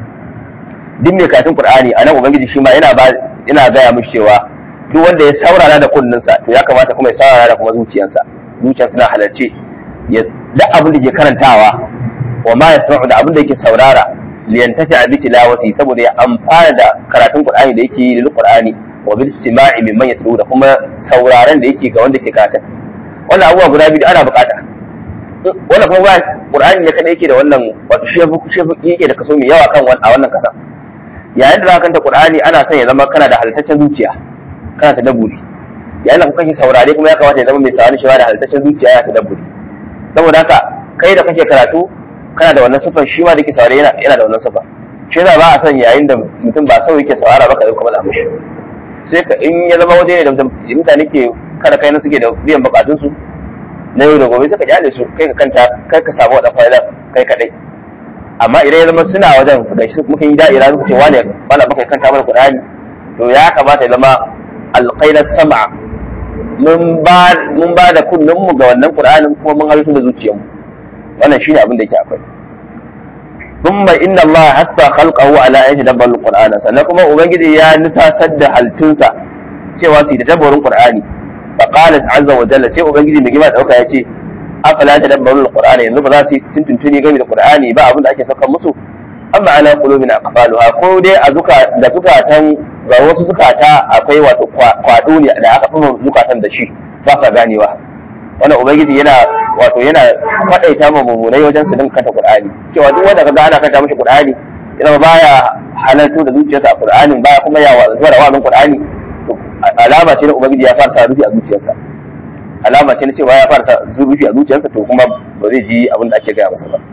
duk mai karatun qur'ani anan ubangiji shi ma yana ba yana gaya mishi cewa duk wanda ya saurara da kunnin sa to ya kamata kuma ya saurara da kuma zuciyarsa zuciyarsa na halarce ya da abin da ke karantawa wa ma yasma'u da abin da yake saurara liyantafi bi tilawati saboda ya amfana da karatun Qur'ani da yake yi lil Qur'ani wa bil istima'i mimman yatlu da kuma sauraron da yake ga wanda ke karatu wannan abubuwa guda biyu ana bukata wannan kuma ba Qur'ani ne kada yake da wannan wato shefu shefu yake da kaso mai yawa kan a wannan kasa yayin da zaka kanta Qur'ani ana son ya zama kana da halittaccen zuciya kana ta dabburi yayin da kuka kake saurare kuma ya kamata ya zama mai saurare shi da halittaccen zuciya ya ta dabburi saboda haka kai da kake karatu kana da wannan sifar shi ma da yake saurare yana yana da wannan sifar shi yasa ba a san yayin da mutum ba sau yake saurara ba ka zai kuma da mushi sai ka in ya zama waje ne da mutane ke kada kai na suke da biyan bukatun su na yau da gobe sai ka kyale su kai ka kanta kai ka samu wadan fa'ida kai kadai amma idan ya zama suna wajen su gaishe muka yi da'ira muka ce wani wala baka kanta mana Qur'ani to ya kamata ya zama alqaina sam'a mun ba mun ba da kullun mu ga wannan Qur'anin kuma mun halarta da zuciyarmu wannan shine abin da yake akwai thumma inna Allah hatta khalqahu ala ayati dabbar alqur'ana sannan kuma ubangiji ya nisasar da halittunsa cewa su da dabbarin qur'ani fa qalat azza wa jalla sai ubangiji mai gima dauka yace afala tadabbarul qur'ana yanzu ba za su tuntuntuni game da qur'ani ba abin da ake saukar musu amma ala qulubina aqfaluha ko dai a zuka da zukatan ga wasu zukata akwai wato kwado ne da aka fi zukatan da shi ba sa ganewa wannan ubangiji yana wato yana kwadaita ma mummunai wajen su dinka kanta qur'ani cewa duk wanda kaga ana kanta mishi qur'ani yana baya halartu da zuciyarsa a qur'anin baya kuma ya zuwa da wa'azin qur'ani alama ce na ubangiji ya fara sa rufi a zuciyarsa alama ce na cewa ya fara sa rufi a zuciyarsa to kuma ba zai ji abin da ake gaya masa ba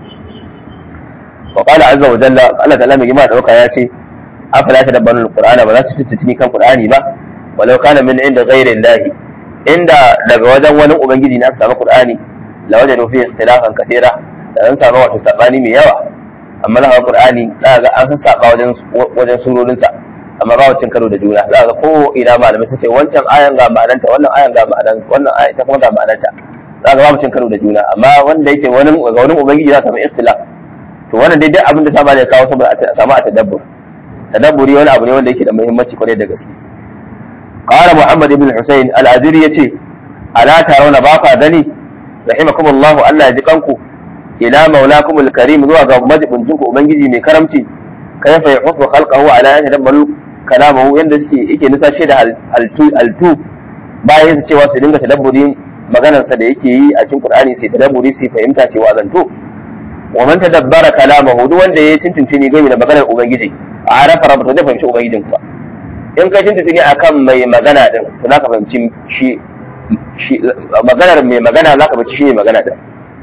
wa qala azza wa jalla Allah ta'ala mai gima dauka ya ce afala tadabbarul qur'ana ba za su tuntuni kan qur'ani ba walau kana min inda ghairi llahi inda daga wajen wani ubangiji ne aka samu qur'ani la wajadu fi ikhtilafan kathira da an samu wato sabani mai yawa amma na qur'ani za ga an saba wajen wajen surorin sa amma ba wacin karo da juna za ga ko ina malamai suke wancan ayan ga ma'ananta wannan ayan ga ma'anan wannan ayan ta kuma ga ma'ananta za ga ba wacin karo da juna amma wanda yake wani ga wani ubangiji za ka samu ikhtilaf to wannan dai duk abin da sama da kawo saboda a samu a tadabbur tadabburi wani abu ne wanda yake da muhimmanci kwarai da gaske qala muhammad ibn husayn al-aziri yace ala tarawna ba fa gani rahimakumullahu Allah ya ji kanku ila maulakum al-karim zuwa ga majibin jinku ubangiji mai karamci kayfa yahufu khalqahu ala tadabbaru kalamahu yanda suke yake nisashe da altu altu bayan su cewa su dinga tadabburin maganar sa da yake yi a cikin qur'ani sai tadabburi sai fahimta cewa zanto wa man tadabbara kalamahu duk wanda ya tuntuntuni game da maganar ubangiji a arafa rabata da fahimci ubangijin ka in ka tuntuntuni akan mai magana din to zaka fahimci shi shi maganar mai magana zaka fahimci shi mai magana din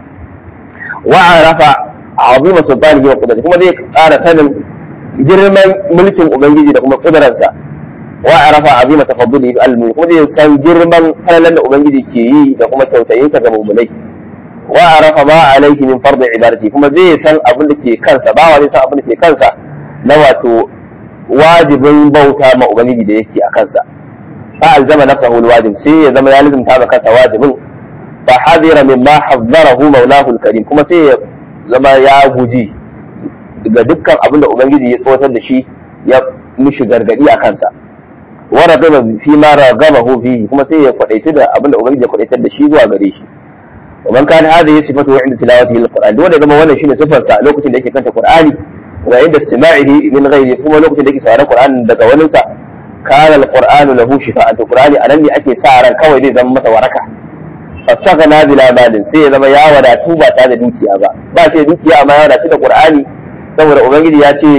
wa arafa azima sultanihi wa qudratihi kuma zai ƙara sanin girman mulkin ubangiji da kuma kudararsa wa arafa azima tafaddulihi al-mulk kuma zai san girman falalan da ubangiji ke yi da kuma tautayinsa ga mu'minai wa arafa ma alayhi min fard ibadati kuma zai san abin da ke kansa ba wani san abin da ke kansa na wato wajibin bauta ma ubangiji da yake a kansa fa alzama nafsahu alwajib sai ya zama ya lazimta ga kansa wajibin fa hadira mimma hazzarahu maulahu alkarim kuma sai ya zama ya guji daga dukkan abin da ubangiji ya tsotar da shi ya mishi gargadi a kansa wa ragaba fi ma ragabahu fihi kuma sai ya kwadaita da abin da ubangiji ya kwadaitar da shi zuwa gare shi ومن كان هذه صفته عند تلاوته للقرآن دون كما wannan shine sifarsa lokacin da yake kanta Qur'ani wa inda istima'ihi min ghairi kuma lokacin da yake sauraron Qur'ani daga wani sa kana al-Qur'an lahu shifa'an Qur'ani anan ne ake sa ran kawai zai zama masa waraka fastaghna bila malin sai ya zama ya wadatu ba ta da dukiya ba ba sai dukiya amma ya wadatu da Qur'ani saboda ubangiji ya ce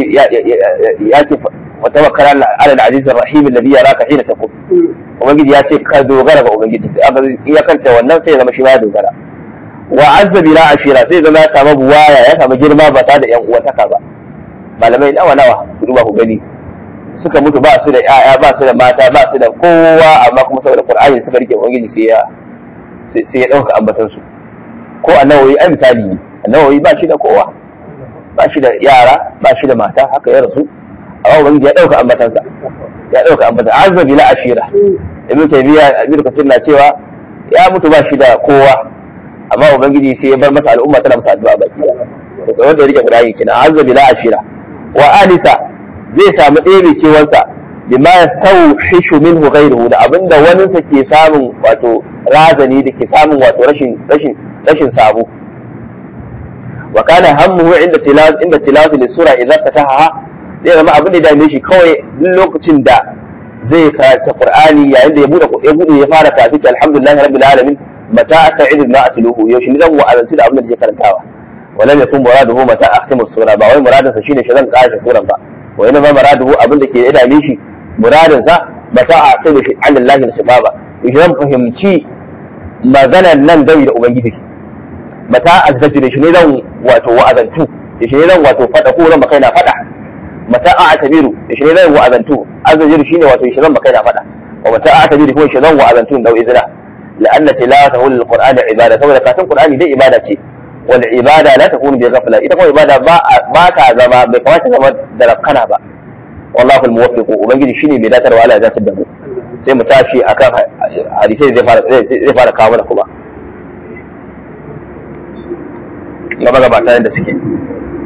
ya ce wa tawakkal ala al-aziz ar-rahim alladhi yaraka hina taqum ubangiji ya ce ka dogara ga ubangiji ya kanta wannan sai ya zama shi ma dogara wa azza bila ashira sai zama ya samu buwaya ya samu girma ba ta da yan uwantaka ba malamai nawa nawa ku duba ku gani suka mutu ba su da yaya ba su da mata ba su da kowa amma kuma saboda qur'ani suka rike ubangiji sai ya sai ya dauka ambatan su ko annawi ai misali ne annawi ba shi da kowa ba shi da yara ba shi da mata haka ya rasu amma ubangiji ya dauka ambatan sa ya dauka ambatan azza bila ashira ibnu taymiya ibnu kathir na cewa ya mutu ba shi da kowa amma ubangiji sai ya bar masa al'umma tana masa addu'a baki to kai wanda ya rike Qur'ani kina azza bila ashira wa alisa zai samu ɗebe kewansa bima yastawhishu minhu ghayruhu da abinda wani sa ke samun wato razani da ke samun wato rashin rashin rashin sabo wa kana hammuhu inda tilawat inda tilawat lisura idza fataha zai zama abin da ya dame shi kawai duk lokacin da zai karanta Qur'ani yayin da ya bude ya bude ya fara tafi alhamdulillahi rabbil alamin متى أستعيد ما أتلوه يوشي نزم وأذنتي لأبنى الجي كرنتاوة ولم يكن مراده متى أختم السورة با وين مراده سشيني شذن قاعدة سورة با وإنما مراده أبنى كي إذا ميشي مراده متى أعطيه عن الله الشبابة يشذن فهمتي ما ذنى النم ذوي لأبنجيك متى أزدجري شنيذن واتو وأذنتو شنيذن واتو فتقو لما كينا فتح متى أعتبره شنيذن وأذنتو أزدجري شنيذن واتو شنيذن ما كينا فتح ومتى أعتبره هو شنيذن وأذنتو لو إذنه لأن تلاوته للقرآن عبادة سوى كاتم القرآن دي عبادة والعبادة لا تكون بغفلة إذا كان عبادة ما كذا بكما كذا درقنا با والله الموفق وبنجي شيني بداتر وعلى ذات الدم sai mu tashi akan hadisai zai fara zai fara kawo mana kuma gaba gaba tare da suke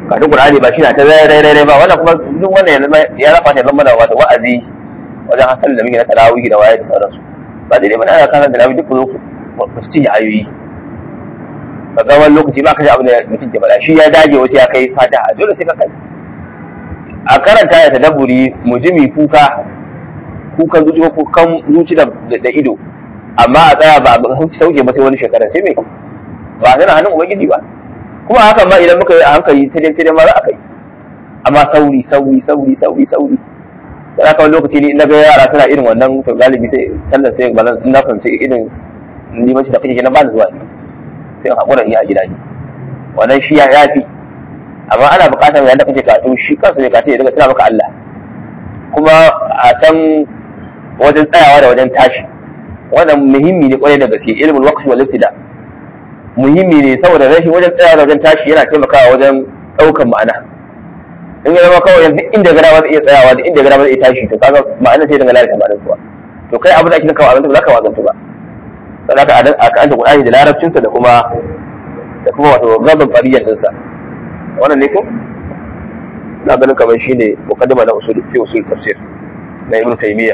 karatun Qur'ani ba shi na ta rai rai rai ba wannan kuma duk wannan ya rafa ta zama da wato wa'azi wajen hasan da muke na tarawih da waye da sauransu ba dai mun ana kana da duk ku ku ci ayoyi ka ga wani lokaci ba ka ji abin da mutum ke faɗa shi ya dage wasu ya kai fatiha dole sai ka kai a karanta ya tadabburi mujimi kuka kukan zuci ko kukan zuci da ido amma a tsaya ba a sauke ba sai wani shekara sai mai ba tana hannun ubangiji ba kuma hakan ma idan muka yi a hankali tirin tirin ma za a kai amma sauri sauri sauri sauri sauri sai aka wani lokaci ne na ga yara suna irin wannan to galibi sai sallar sai ba na fahimci irin limanci da kake kenan ba da zuwa ne sai hakura iya a gida ne wannan shi ya yafi amma ana buƙatar yadda kake karatu shi kansa ne ka ce daga tana maka Allah kuma a san wajen tsayawa da wajen tashi wannan muhimmi ne kwarai da gaske ilmul waqf wal ibtida muhimmi ne saboda rashin wajen tsayawa da wajen tashi yana taimakawa wajen ɗaukar ma'ana in ya zama kawai duk inda gara ba zai iya tsayawa da inda gara ba zai iya tashi to kaga ma'ana sai daga lalata ma'anar kuwa to kai abin da ake kawo abin da ba za ka wazantu ba sannan ka a ka anta Qur'ani da larabcinsa da kuma da kuma wato gaban fariyan dinsa wannan ne ko na ganin kamar shine muqaddima na usul fi usul tafsir na Ibn Taymiyyah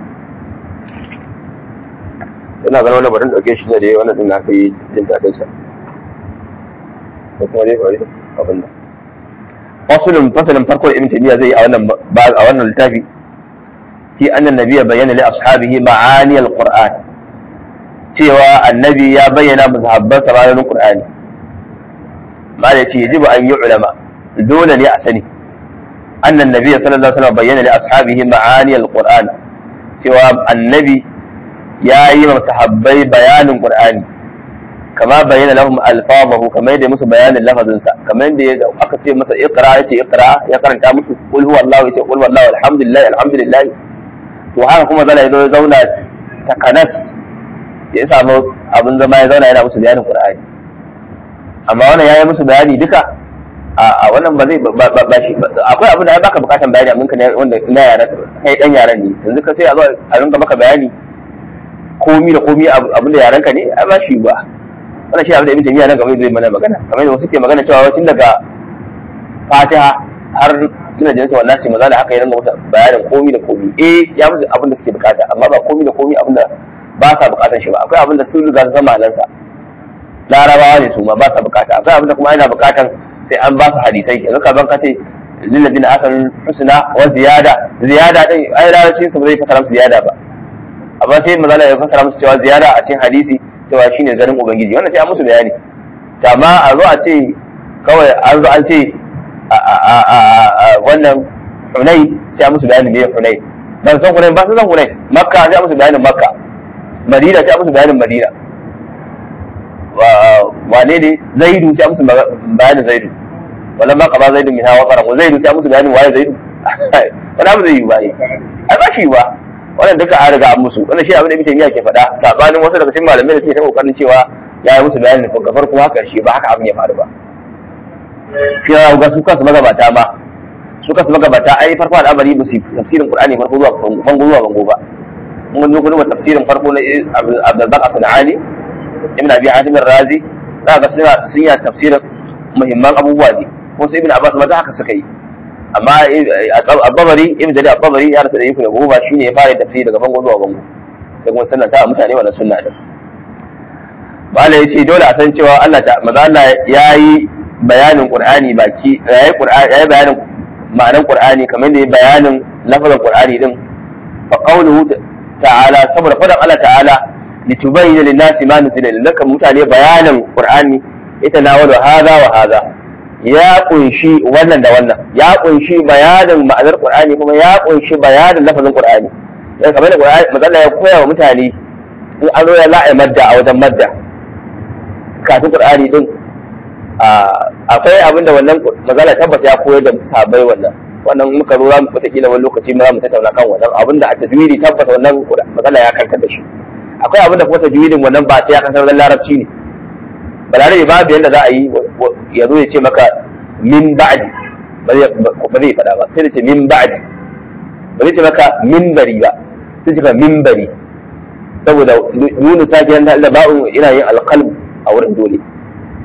ina ganin wannan barin dauke shi ne da wannan din na kai jin dadin sa ko kuma dai bari abin nan fasalin fasalin farko Ibn Taymiyyah zai a wannan a wannan littafi fi anna nabiyya bayyana li ashabihi ma'ani al-Qur'an cewa annabi ya bayyana musahabban sa ma'anar Qur'ani ma da ce yajibu an yi ulama dole ne a sani anna nabiyya sallallahu alaihi wasallam bayyana li ashabihi ma'ani al-Qur'an cewa annabi ya yi wa sahabbai bayanin Qur'ani kama bayyana lahum alfazahu kamar yadda musu bayanin lafazin sa kamar yadda aka ce masa iqra yace iqra ya karanta musu qul huwallahu yace qul wallahu alhamdulillah alhamdulillah to haka kuma zalla ya zauna takanas ya samu abin zama ya zauna yana musu bayanin Qur'ani amma wannan yayi musu bayani duka a wannan ba zai ba shi akwai abin da baka bukatan bayani amma kana wanda na yara kai dan yaran ne yanzu ka sai a zo a rinka maka bayani komi da komi abin da yaran ka ne a ba shi ba wannan shi abin da Ibn Taymiyyah nan gaba zai mana magana kamar yadda wasu ke magana cewa wacin daga Fatiha har ina jinsa wannan sai maza da haka ya rinka musu bayanin komi da komi eh ya musu abin da suke bukata amma ba komi da komi abin da ba sa bukatar shi ba akwai abin da su riga su zama nan sa larabawa ne su ma ba sa bukata akwai abin da kuma ana bukatan sai an ba su hadisai yanzu ka ban ka ce lillazina asan husna wa ziyada ziyada din ai larabci su bai fasara musu ziyada ba amma sai mazala ya fasara musu cewa ziyada a cikin hadisi cewa shine garin ubangiji wannan sai an musu bayani amma a zo a ce kawai an zo an ce wannan Hunay sai an musu bayani me Hunay ban san Hunay ba san Hunay Makka sai an musu bayanin Makka Madina sai an musu bayanin Madina wane ne Zaidu sai an musu bayanin Zaidu wala ma qaba Zaidu min hawa qara Zaidu sai an musu bayanin waye Zaidu wala ba zai yi ba ai ba shi ba wannan duka an riga an musu wannan shi abin da Ibn Taymiyyah ke faɗa sabanin wasu daga cikin malamai da suke ta kokarin cewa ya yi musu bayanin daga farko har karshe ba haka abin ya faru ba shi ya ga su kansu magabata ma su kansu magabata ai farko al'amari ba su tafsirin Qur'ani farko zuwa bango zuwa bango ba mun zo kuma tafsirin farko na Abdul Baqi Sanani Ibn Abi Hatim Ar-Razi za ga suna sun yi tafsirin muhimman abubuwa ne ko sai Ibn Abbas ma da haka suka yi amma al-Tabari Ibn Jarir al-Tabari ya rasa da yake da goma shine ya fara tafsiri daga bango zuwa bango sai kuma sannan ta mutane wannan sunna din bala yace dole a san cewa Allah ta maza Allah yayi bayanin Qur'ani baki yayi Qur'ani yayi bayanin ma'anar Qur'ani kamar da yayi bayanin lafazin Qur'ani din fa qawluhu ta'ala saboda fadan Allah ta'ala litubayyana lin-nasi ma nuzila ilayka mutane bayanin Qur'ani ita nawalu hadha wa hadha ya kunshi wannan da wannan ya kunshi bayanin ma'anar Qur'ani kuma ya kunshi bayanin lafazin Qur'ani dan kamar da Qur'ani mazalla ya koya wa mutane in an zo ya la'i madda a wajen madda kafin Qur'ani din akwai abin da wannan mazalla tabbas ya koyar da sahabbai wannan wannan muka zo zamu wata kila wani lokaci mu za mu tattauna kan wannan abin da a tajwidi tabbas wannan mazalla ya kanta da shi akwai abin da kuma tajwidin wannan ba sai ya kasar da larabci ne balarabe babu yadda za a yi ya zo ya ce maka min ba'di ba zai faɗa ba sai da ce min ba'di ba zai ce maka min bari ba sai ce ka min bari saboda nuna sake yanda da ba'un ina yin alqalb a wurin dole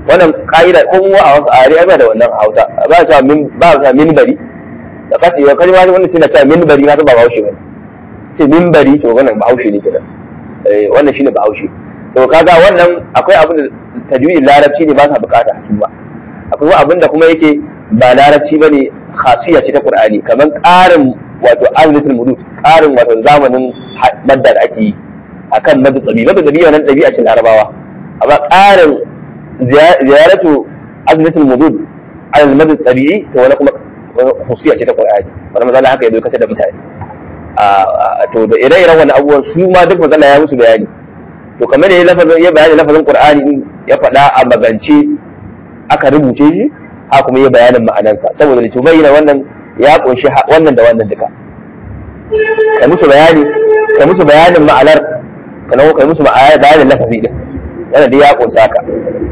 wannan ka'ida ko mu a wasu are ba da wannan Hausa ba ta min ba ta minbari da kace ya kalma wannan tana ta minbari na ba Bahaushe ba ce minbari to wannan Bahaushe ne kenan eh wannan shine Bahaushe to kaga wannan akwai abin da tajwidin larabci ne ba sa bukata su ba akwai abin da kuma yake ba larabci bane khasiya ce ta Qur'ani kaman ƙarin wato azlatul mudud ƙarin wato zamanin madda da ake yi akan madda tsabi madda tsabi wannan dabi'a ce larabawa amma ƙarin ziyaratu azlatul mudud ala madda tsabi to wala kuma khasiya ce ta Qur'ani wannan mazalla haka ya dokata da mutane a to da ire-iren wannan abubuwan su ma duk mazalla ya musu bayani to kamar da ya lafazin ya bayani lafazin Qur'ani ya faɗa a magance aka rubuce shi ha kuma ya bayanin ma'anansa saboda litubayyana wannan ya kunshi wannan da wannan duka ka musu bayani ka musu bayanin ma'anar kana ka musu bayanin lafazi din wannan dai ya kunsa ka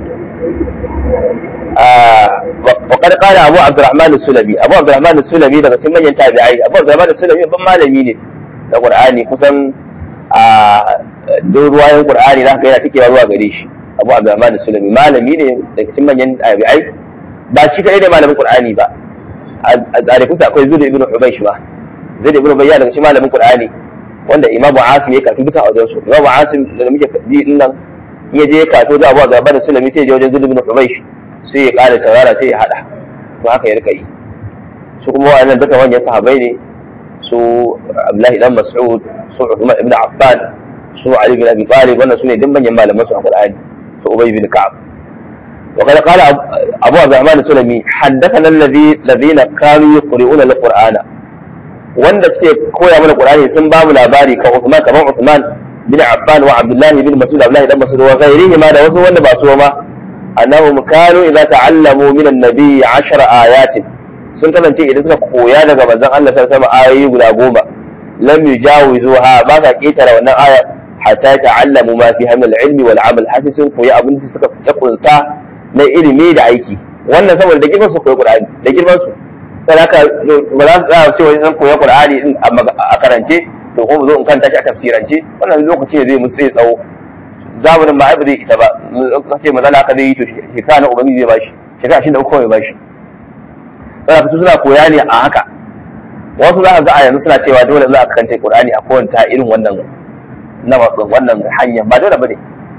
ah wa qad qala Abu Abdurrahman as-Sulami Abu Abdurrahman as-Sulami daga cikin manyan tabi'ai Abu Abdurrahman as-Sulami ban malami ne da Qur'ani kusan a don ruwayan Qur'ani zaka yana tikewa zuwa gare shi Abu Abdurrahman as-Sulami malami ne daga cikin manyan tabi'ai ba shi kadai da malamin Qur'ani ba a tsarifinsa akwai Zaid ibn Hubaysh ba Zaid ibn Hubaysh daga cikin malamin Qur'ani wanda Imam Asim ya karatu duka a wajen su Imam Asim da muke ji din nan in ya je karatu da Abu Abdurrahman as-Sulami sai ya je wajen Zaid ibn Hubaysh sai ya kara tawara sai ya hada to haka ya rika yi su kuma wannan duka manyan sahabbai ne su Abdullahi dan Mas'ud su Uthman ibn Affan su Ali bin Abi Talib wannan sune duk manyan malaman su a Qur'ani su Ubay bin Ka'ab وقد قال أبو عبد الرحمن السلمي حدثنا الذي الذين كانوا يقرؤون القرآن wanda suke koya mana Qur'ani sun ba mu labari ka Uthman kamar Uthman bin Affan wa Abdullah bin Mas'ud Abdullah dan Mas'ud wa ghairihi ma da wasu wanda ba su ma annahum kanu idza ta'allamu min an-nabi ashara ayatin sun kasance idan suka koya daga manzon Allah sallallahu alaihi wasallam ayoyi guda goma lam yujawizuha ba ka ketara wannan aya hatta ta'allamu ma fi hamil ilmi wal amal hasi sun koyi abin da suka ya kunsa na ilimi da aiki wannan saboda da girman su koyi Qur'ani da girman su sai haka ba za su tsaya cewa sun koyi Qur'ani din a karance to kuma zo in kanta shi a tafsirance wannan lokaci ne zai musu sai tsawo zamanin ma ba zai isa ba kace mazala haka zai yi to shekara na ubangiji zai bashi shekara shi da uku kawai bashi sai haka su suna koya ne a haka wasu za ka ga a yanzu suna cewa dole za a karanta Qur'ani a kowane ta irin wannan na wannan hanya ba dole bane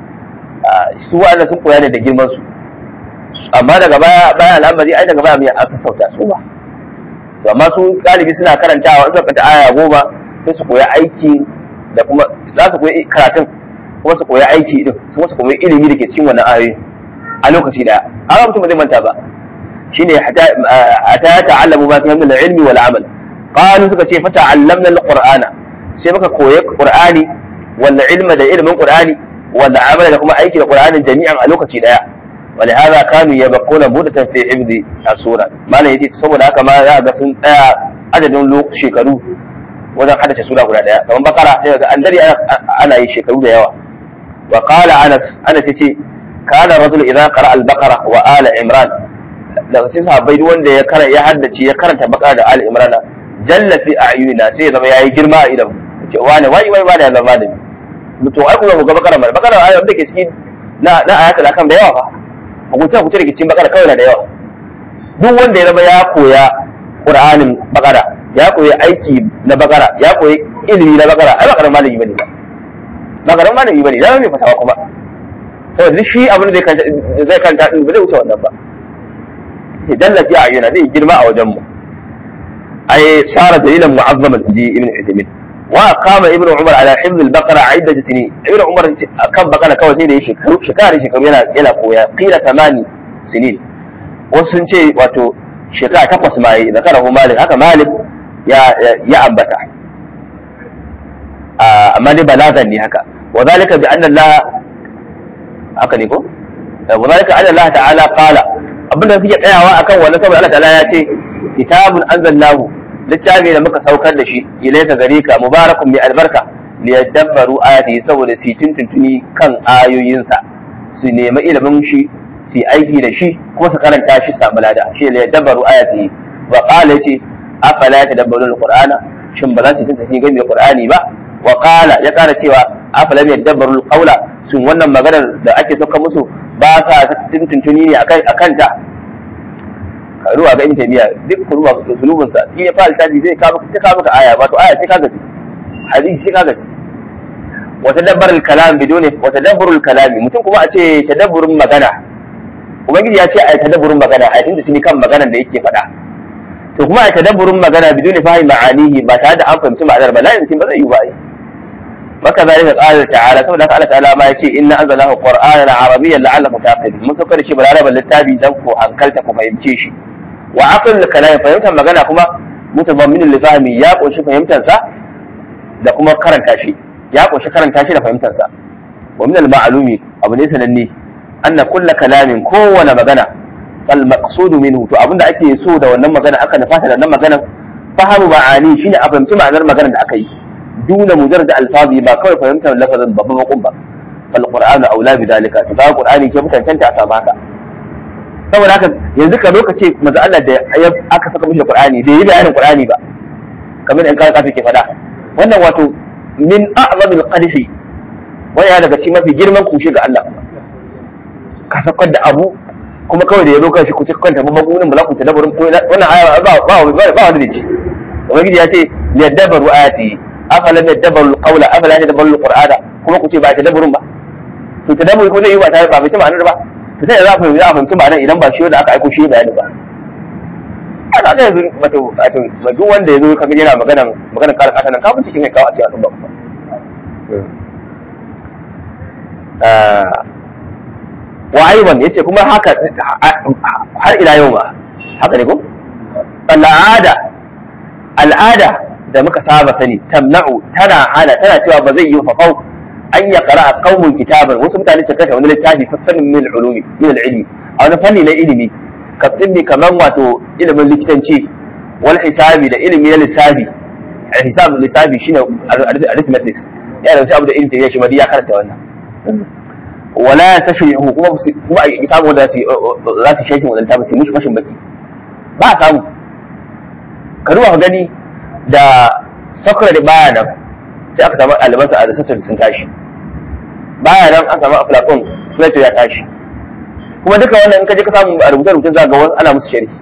su wa'anda sun koya ne da girman su amma daga baya baya al'amari ai daga baya mai aka sauta su ba to amma su galibi suna karantawa suka kanta aya goma sai su koyi aiki da kuma za su koyi karatun kuma su koyi aiki din su kuma su koyi ilimi da ke cikin wannan ayoyi a lokaci daya amma mutum ba zai manta ba shine hatta ya ta'allamu ma fi min al-ilmi wal amal qalu suka ce fa ta'allamna al-qur'ana sai muka koyi qur'ani wal ilma da ilmin qur'ani wal amal da kuma aiki da qur'anin jami'an a lokaci daya ولهذا كانوا يبقون مدة في حفظ السورة ما لا يجي saboda haka ma za ga sun tsaya adadin lokaci shekaru wajen haddace sura guda daya kamar bakara sai ga an dare ana yi shekaru da yawa wa qala Anas Anas yace kana rajul idza qara al-baqara wa ala imran daga cikin sahabbai duk wanda ya karanta ya haddace ya karanta bakara da ala imran jalla fi a'yunina sai zama yayi girma a idan ce wani wai wai ba da zama da mutum ai kuma ga bakara mal bakara ayoyin da ke cikin na na ayatul akam da yawa fa hukunce hukunce da ke cikin bakara kawai na da yawa duk wanda ya zama ya koya Qur'anin bakara ya koyi aiki na bakara ya koyi ilimi na bakara ai bakara malami bane ba bakara malami bane da mai fatawa kuma saboda shi abin da zai kanta din ba zai wuce wannan ba sai dallati a yana zai girma a wajen mu ai sara dalilan mu'azzaman ji ibn Uthaymeen wa qama ibn Umar ala hifz al-baqara iddat sinin ibn Umar kan bakara kawai sai da shekaru shekaru shekaru yana yana koya qila tamani sinin wasu sun ce wato shekara takwas ma yi zakarahu Malik haka Malik ya ya ambata amma dai balagan ne haka wa zalika bi anna Allah haka ne ko wa zalika anna Allah ta'ala qala abinda suke tsayawa akan wannan saboda Allah ta'ala ya ce kitabun anzalnahu littafi da muka saukar da shi ilayka gare ka mubarakun bi albarka liyadabbaru ayati saboda su tuntuntuni kan ayoyinsa su nemi ilimin shi su aiki da shi kuma su karanta shi samu lada shi liyadabbaru ayati wa qala ce afala yatadabbaruna alqur'ana shin ba za su tuntuntuni game da qur'ani ba wa qala ya kara cewa afala yatadabbarul qawla shin wannan maganar da ake sauka musu ba sa tuntuntuni ne akan akanta ruwa ga ibn taymiya duk ruwa sulubun sa in ya fara tafi zai ka maka ka maka aya ba to aya sai ka gaji hadisi sai ka gaji wa tadabbar al-kalam biduni wa tadabbar al-kalam mutum kuma a ce tadabburin magana ubangiji ya ce ai tadabburin magana ai tunda tuni kan maganar da yake faɗa to kuma ai tadabburin magana biduni fahim ma'anihi ba tare da an fahimci ma'anar ba la yumkin ba zai yi ba ai maka zalika qala ta'ala saboda Allah ta'ala ma yace inna anzalahu qur'anan arabiyyan la'allakum taqilun mun saukar shi balaraban littafi dan ku hankalta ku fahimce shi wa aql kalam fahimtar magana kuma mutabammin li fahmi ya kunshi fahimtar sa da kuma karanta shi ya kunshi karanta shi da fahimtar sa wa min al-ma'lumi abu ne sananne anna kull kalamin kowane magana fal maqsud minhu to abinda ake so da wannan magana aka nufata da wannan magana fahimu ma'ani shine a fahimci ma'anar maganar da aka yi duna mujarrad alfazi ba kawai fahimtar lafazin babban makon ba fal qur'anu aula bi dalika to ga qur'ani ke mutantanta a sama haka saboda haka yanzu ka lokaci manzo Allah da aka saka mishi qur'ani bai yi bayanin qur'ani ba kamar in ka kafa ke fada wannan wato min a'zamil qadhi wani ya daga cikin mafi girman kushe ga Allah ka sakar da abu kuma kawai da ya zo kai shi ku ci kanta babban gurin ba za ku tadaburin ko wannan aya ba ba ba wanda ne ci ubangiji ya ce liyadabbaru ayati afala yadabbaru alqawla afala yadabbaru alqur'ana kuma ku ce ba tadabburun ba to tadabbur ko zai yi ba tare ba bai ma'anar ba to sai za ku yi a fahimci ma'anar idan ba shi da aka aiko shi bayani ba ana ga yanzu wato wato duk wanda ya zo kaga yana magana magana kala kasa nan kafin cikin kai kawo a cikin al'umma ba wa aiban yace kuma haka har ila yau ma haka ne ko al'ada al'ada da muka saba sani tamna'u tana hana tana cewa ba zai yi fafau an ya qara'a qaumun kitaban wasu mutane su kanta wani littafi fa fannin min al-ulumi min al-ilmi a wani fanni na ilimi ka tsinni kaman wato ilimin likitanci wal hisabi da ilimi na lissafi al-hisab lissafi shine arithmetic ya da abu da ilimi ya shi ma ya karanta wannan wala tashrihu kuma kuma a samu wanda za su shakin wannan tabbasi mushi fashin baki ba samu ka duba ka gani da Socrates baya nan sai aka samu ɗalibansa a Aristotle sun tashi baya nan an samu Platon Plato ya tashi kuma duka wannan in ka je ka samu a rubuce rubutun za ga wasu ana musu sharhi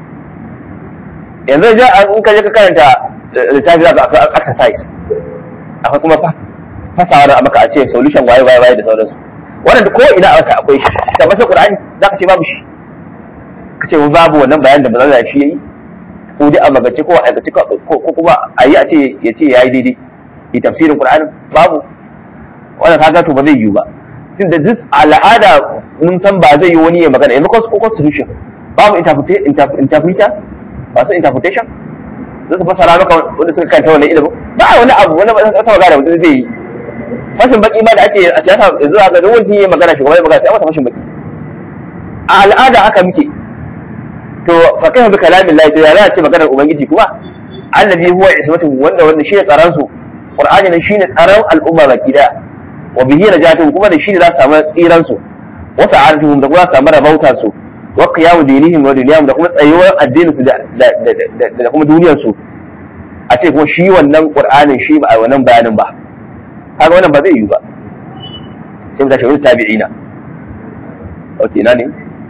yanzu ja in ka je ka karanta littafi za ka akwai exercise akwai kuma fasawar a maka a ce solution waye waye waye da sauransu wannan ko ina aka akwai shi da masa Qur'ani za ka ce babu shi ka ce babu wannan bayanin da ba za shi yayi ko dai a magace ko a aikace ko kuma a yi a ce ya ce ya yi daidai yi tafsirin Qur'ani babu wannan kaga to ba zai yiwu ba tunda duk al'ada mun san ba zai yi wani ya magana yanzu ko constitution babu interpreters ba su interpretation zai su fasara maka wanda suka kanta wannan ilimin ba wani abu wani ba ta magana mutum zai yi fashin baki ma da ake a siyasa yanzu a ga wani ya magana shugaba ya magana sai a masa fashin baki a al'ada haka muke to fa kai bi kalamin Allah to ya za a ce maganar ubangiji kuma annabi huwa ismatu wanda wanda shine tsaran su qur'ani ne shine tsaran al'umma baki daya wa bihi najatu kuma da shine za su samu tsiran su wa sa'atuhum da kuma samu rabauta su wa qiyamu dinihim wa dunyahum da kuma tsayuwar addinin su da da kuma duniyar su a ce kuma shi wannan qur'anin shi ba a wannan bayanin ba kaga wannan ba zai yi ba sai mu tashi wurin tabi'ina okay na ne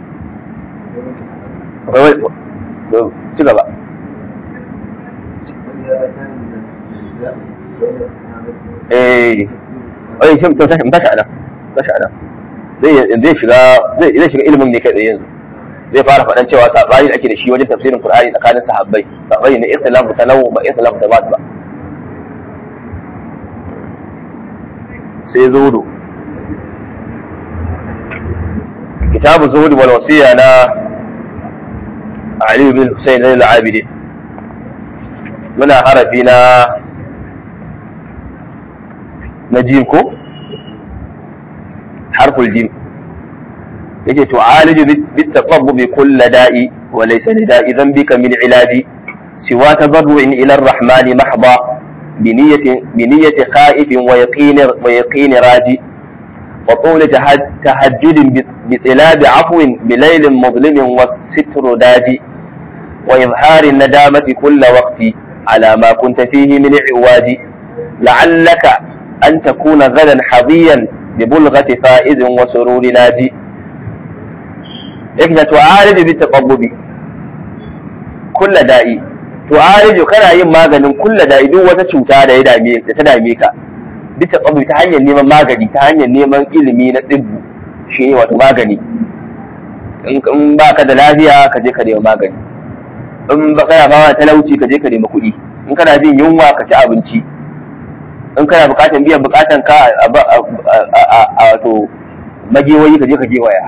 akwai ci gaba eh ai shi to tashi tashi ana tashi ana zai zai shiga zai zai shiga ilimin ne kai tsaye yanzu zai fara faɗan cewa sabani da ake da shi wajen tafsirin Qur'ani tsakanin sahabbai sabani ne ikhtilafu tanawu ba ikhtilafu tabat ba sai zuhudu kitabu zuhudu wal wasiya na Ali bin Hussein al-Abidi muna harafi na na jim ko harful jim yake to aliju bit taqabbu bi kulli da'i wa laysa li da'i dhanbika min ilaji siwa tadarru'in ila ar-rahmani mahda bi niyyati bi niyyati khaifin wa yaqin wa yaqin raji wa qawli tahajjud bi tilab 'afwin bi laylin mudlimin was-sitru daji wa izhar an-nadamati kull waqti ala ma kunta fihi min i'waji la'allaka an takuna ghadan hadiyan bi bulghati fa'izin wa sururi naji yake da tu'aliju bi taqabbubi kullu da'i, tu'aliju kana yin maganin kullu da'i duk wata cuta da ya dame da ta dame ka bi taqabbubi ta hanyar neman magani, ta hanyar neman ilimi na tibbu shi ne wato magani. in ba ka da lafiya ka je ka nemi magani, in ba kana fama talauci ka je ka nemi kuɗi, in kana jin yunwa ka ci abinci, in kana bukatan biyan bukatan ka a wato magewayi ka je ka gewaya.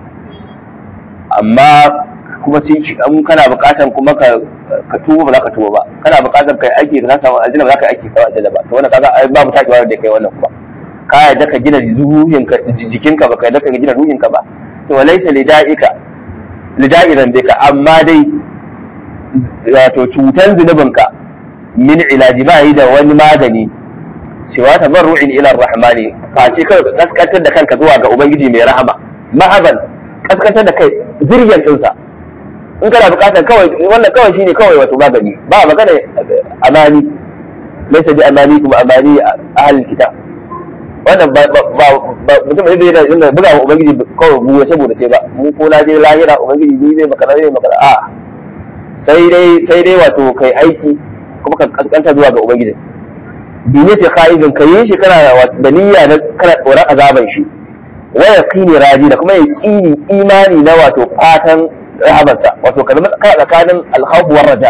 Amma kuma sun in kana bukatan kuma ka ka tuba ba za ka tuba ba, kana bukatan kai aiki ka samu aljanna ba za ka aiki ka aljanna ba, to wannan kaga babu takewa da kai wannan kuma ka yadda ka gina ruhinka jikinka ba ka yadda ka gina ruhinka ba. to walaysa lida'ika lida'iran bika, amma dai wato cutan zunubinka min ilaji ba yi da wani magani siwa tabarru'in ila rahmani, face kai kaskantar da kanka zuwa ga ubangiji mai rahama, ma'aban kaskantar da kai ziryan dinsa. in kana bukatar kawai wannan kawai shine kawai wato magani, ba magana amani, laysa bi amani kuma amani ahlul kitab. wannan ba mutum ne da yana buga wa ubangiji kawai buwa saboda ce ba mu ko na je lahira ubangiji ni zai maka zai maka a sai dai sai dai wato kai aiki kuma ka kaskanta zuwa ga ubangiji. dine ta khaibin kai shi kana da niyya na kana tsoron azaban shi, wa yaqini raji da kuma yaqini imani na wato fatan rahabansa, wato kalmar tsakanin al-khawf war raja.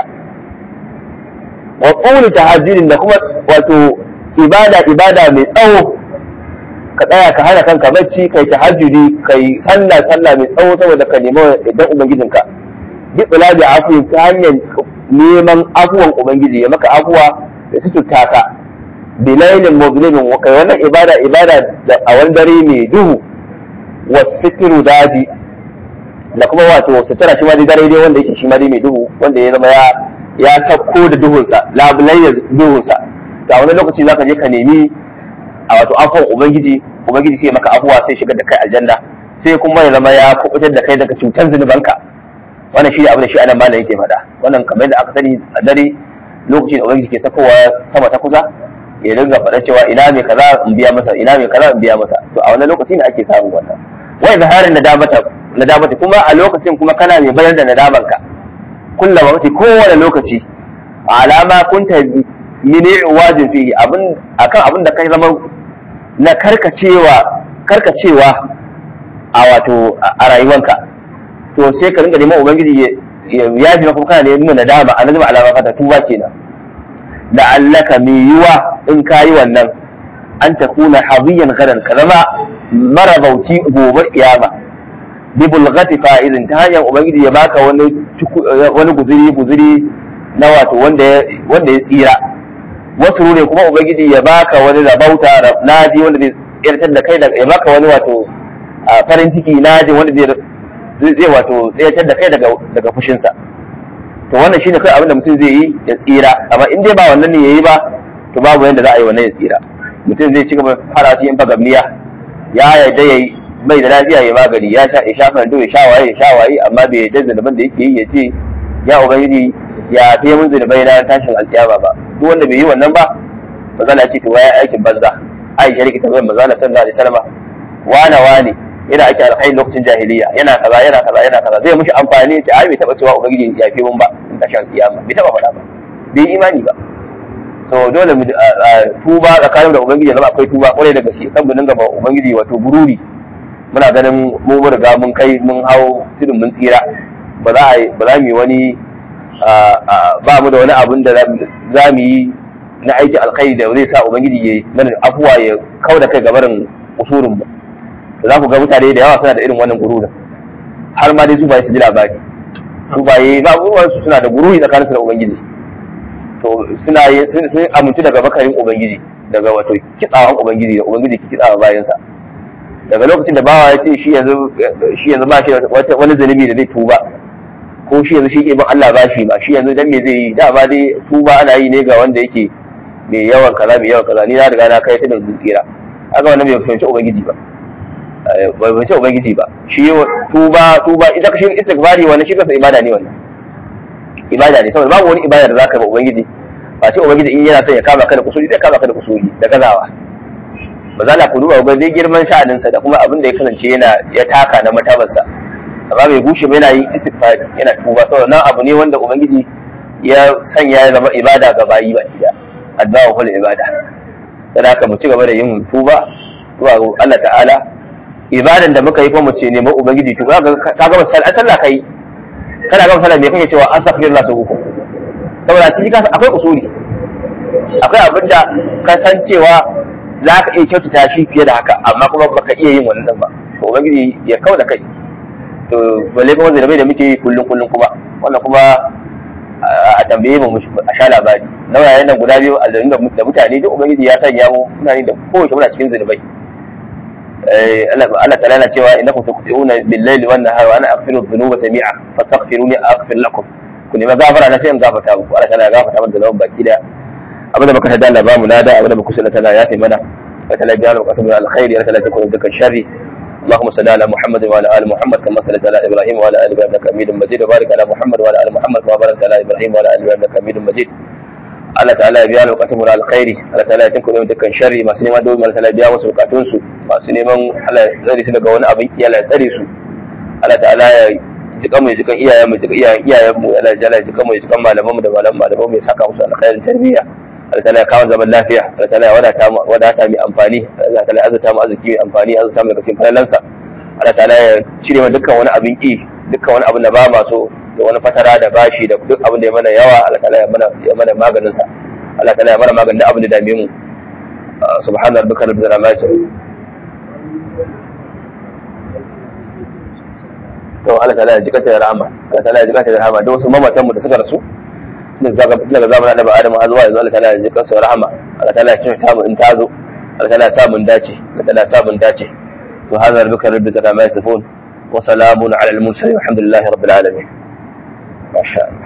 wa qul tahajjudin da kuma wato ibada ibada mai tsawo, ka tsaya ka hana kanka bacci kai tahajjudi kai sallah sallah mai tsawo saboda ka nemi idan ubangijinka bi tsalabi afuwa ta hanyar neman afuwan ubangiji ya maka afuwa da suturta ka bilailin muzlimin wa kai wannan ibada ibada a wani dare mai duhu wa sitru daji da kuma wato sutura shi ma dare dai wanda yake shi ma dai mai duhu wanda ya zama ya ya sauko da duhunsa labulai da duhunsa. da wani lokaci zaka je ka nemi a wato afuwan ubangiji, ubangiji sai maka afuwa sai shigar da kai aljanna, sai kuma ya zama ya kubutar da kai daga cutar zunubanka. wannan shi abin da shi anan malam yake faɗa. wannan kamar da aka sani a dare lokacin da ubangiji ke sakowa sama ta kusa ya dinga faɗa cewa ina mai kaza in biya masa, ina mai kaza in biya masa. to a wannan lokaci ne ake samun wannan wai zaharin nadamata nadamata kuma a lokacin kuma kana mai bayar da nadamanka kullum wati kowane lokaci alama kunta mini wajin fihi abin akan abin da kai zama na karkacewa karkacewa a wato a rayuwanka. to sai ka ringa neman ubangiji ya yaji maka kana neman nadama a nazama alama fata tuba kenan. la'allaka mai yiwa in kayi wannan an takuna hadiyan gadan ka zama mara bauci gobe kiyama bi bulghati fa'idin ta hanyar ubangiji ya baka wani wani guzuri guzuri na wato wanda wanda ya tsira. wasu ne kuma ubangiji ya baka wani rabauta naji wanda zai tsirtar da kai da ya baka wani wato farin ciki naji wanda zai zai wato tsirtar da kai daga daga fushinsa. to wannan shine kai abin da mutum zai yi ya tsira, amma in dai ba wannan ne yayi ba to babu yanda za a yi wannan ya tsira. mutum zai ci gaba fara shi in fagamniya ya yarda yayi bai da lafiya ya magani, ya sha ya shafa do ya sha waye ya sha waye, amma bai yarda zanuban da yake yi ya ce ya ubangiji ya fiye mun zunubai na tashin alkiyama ba. duk wanda bai yi wannan ba mazala ce to ya aikin banza. Aisha rike tambayar mazala sallallahu alaihi wasallam wana wani yana ake alkhairi lokacin jahiliya yana kaza yana kaza yana kaza zai mushi amfani ce ai bai taba cewa ubangiji ya fiye mun ba in tashin alkiyama, bai taba faɗa ba, bai imani ba. so dole mu tuba tsakanin da ubangiji zama akwai tuba kwarai da gaske kan bunin gaba ubangiji wato bururi muna ganin mu riga mun kai mun hau tudun mun tsira, ba za a ba za mu yi wani ba mu da wani abin da za mu yi na aiki alkhairi da zai sa ubangiji ya mana afuwa ya kauda kai gabarin usurin mu. za ku ga mutane da yawa suna da irin wannan gururin, har ma dai su bai su ji labari su bai ba ruwan su suna da gururi tsakanin su da ubangiji. to suna sun amintu daga bakarin ubangiji, daga wato kitsawan ubangiji da ubangiji ke kitsawa bayan sa. daga lokacin da bawa ya ce shi yanzu shi yanzu ba shi wani zunubi da zai tuba, ko shi yanzu shi ke bin Allah ba shi ba, shi yanzu dan me zai yi, da ba dai tuba ana yi ne ga wanda yake mai yawan kaza mai yawan kaza, ni na riga na kai ta da tsira. haka wannan bai fahimci ubangiji ba, bai fahimci ubangiji ba. shi tuba tuba idan ka shi istighfari wannan shi kansa ibada ne, wannan ibada ne, saboda babu wani ibada da zaka ba ubangiji ba ce ubangiji in yana son ya kama ka da kusuri zai kama ka da kusuri da gazawa. ba za na ku duba ba zai girman sha'aninsa da kuma abin da ya kasance yana ya taka na matabarsa amma bai bushe ba yana yin istighfari yana tuba saboda nan abu ne wanda ubangiji ya sanya ya zama ibada ga bayi ba da addu'a kul ibada dan haka mu ci gaba da yin tuba zuwa ga Allah ta'ala ibadan da muka yi ko mu ce ne mu ubangiji tuba ka ga sallah kai kana ga sallah me kake cewa astaghfirullah sau uku saboda cikin kasa akwai usuli akwai abinda ka san cewa za ka iya kyautata shi fiye da haka amma kuma baka iya yin wannan ba to ubangiji ya kau da kai to balle kuma zai da muke kullun kullun kuma wannan kuma a tambaye mu a sha labari nauyayen nan guda biyu aljannu da mutane duk ubangiji ya sanya mu mutane da kowace muna cikin zunubai Allah ta'ala na cewa innakum tuqti'una bil-layli wan-nahari wa ana aghfiru dhunuba jami'a fastaghfiruni aghfir lakum ku nemi gafara na sai in gafarta muku Allah ta'ala ya gafarta mana da zaman baki da abinda baka tada Allah ba mu nada abinda baka sunna tana yafi mana wa ta'ala biya mu qasmu al-khair wa ta'ala takunu dukkan sharri اللهم صل على محمد وعلى ال محمد كما صليت على ابراهيم وعلى ال ابراهيم انك حميد مجيد وبارك على محمد وعلى ال محمد كما باركت على ابراهيم وعلى ال ابراهيم انك حميد مجيد Allah ta'ala ya biya bukatun na alkhairi Allah ta'ala ya tinku dukkan sharri masu neman domin Allah ta'ala ya biya musu bukatun su masu neman Allah ya tsare su daga wani abin kiyala ya tsare su Allah ta'ala ya jika mu jikan iyayen mu jika iyayen iyayen mu Allah ta'ala ya jika mu jikan malaman mu da malaman malaman mu ya saka musu alkhairin tarbiyya Allah ta'ala ya kawo zaman lafiya Allah ta'ala ya wadata mu wadata mai amfani Allah ta'ala ya azurta mu arziki mai amfani azurta mu daga cikin falalansa Allah ta'ala ya cire mu dukkan wani abin ki dukkan wani abin da ba ma so da wani fatara da bashi da duk abin da ya mana yawa Allah ta'ala ya mana ya mana maganin sa Allah ta'ala ya mana maganin abin da dame mu subhana rabbika rabbil izzati amma yasifun to Allah ta'ala ya jikata da rahama Allah ta'ala ya jikata da rahama da wasu mamatan mu da suka rasu daga daga zamanin Annabi Adam har zuwa yanzu Allah ta'ala ya jikata da rahama Allah ta'ala ya kinta mu in tazo Allah ta'ala ya sa mun dace Allah ta'ala ya sa mun dace subhana rabbika rabbil izzati amma yasifun wa salamun ala al mursalin walhamdulillahi rabbil alamin ما شاء الله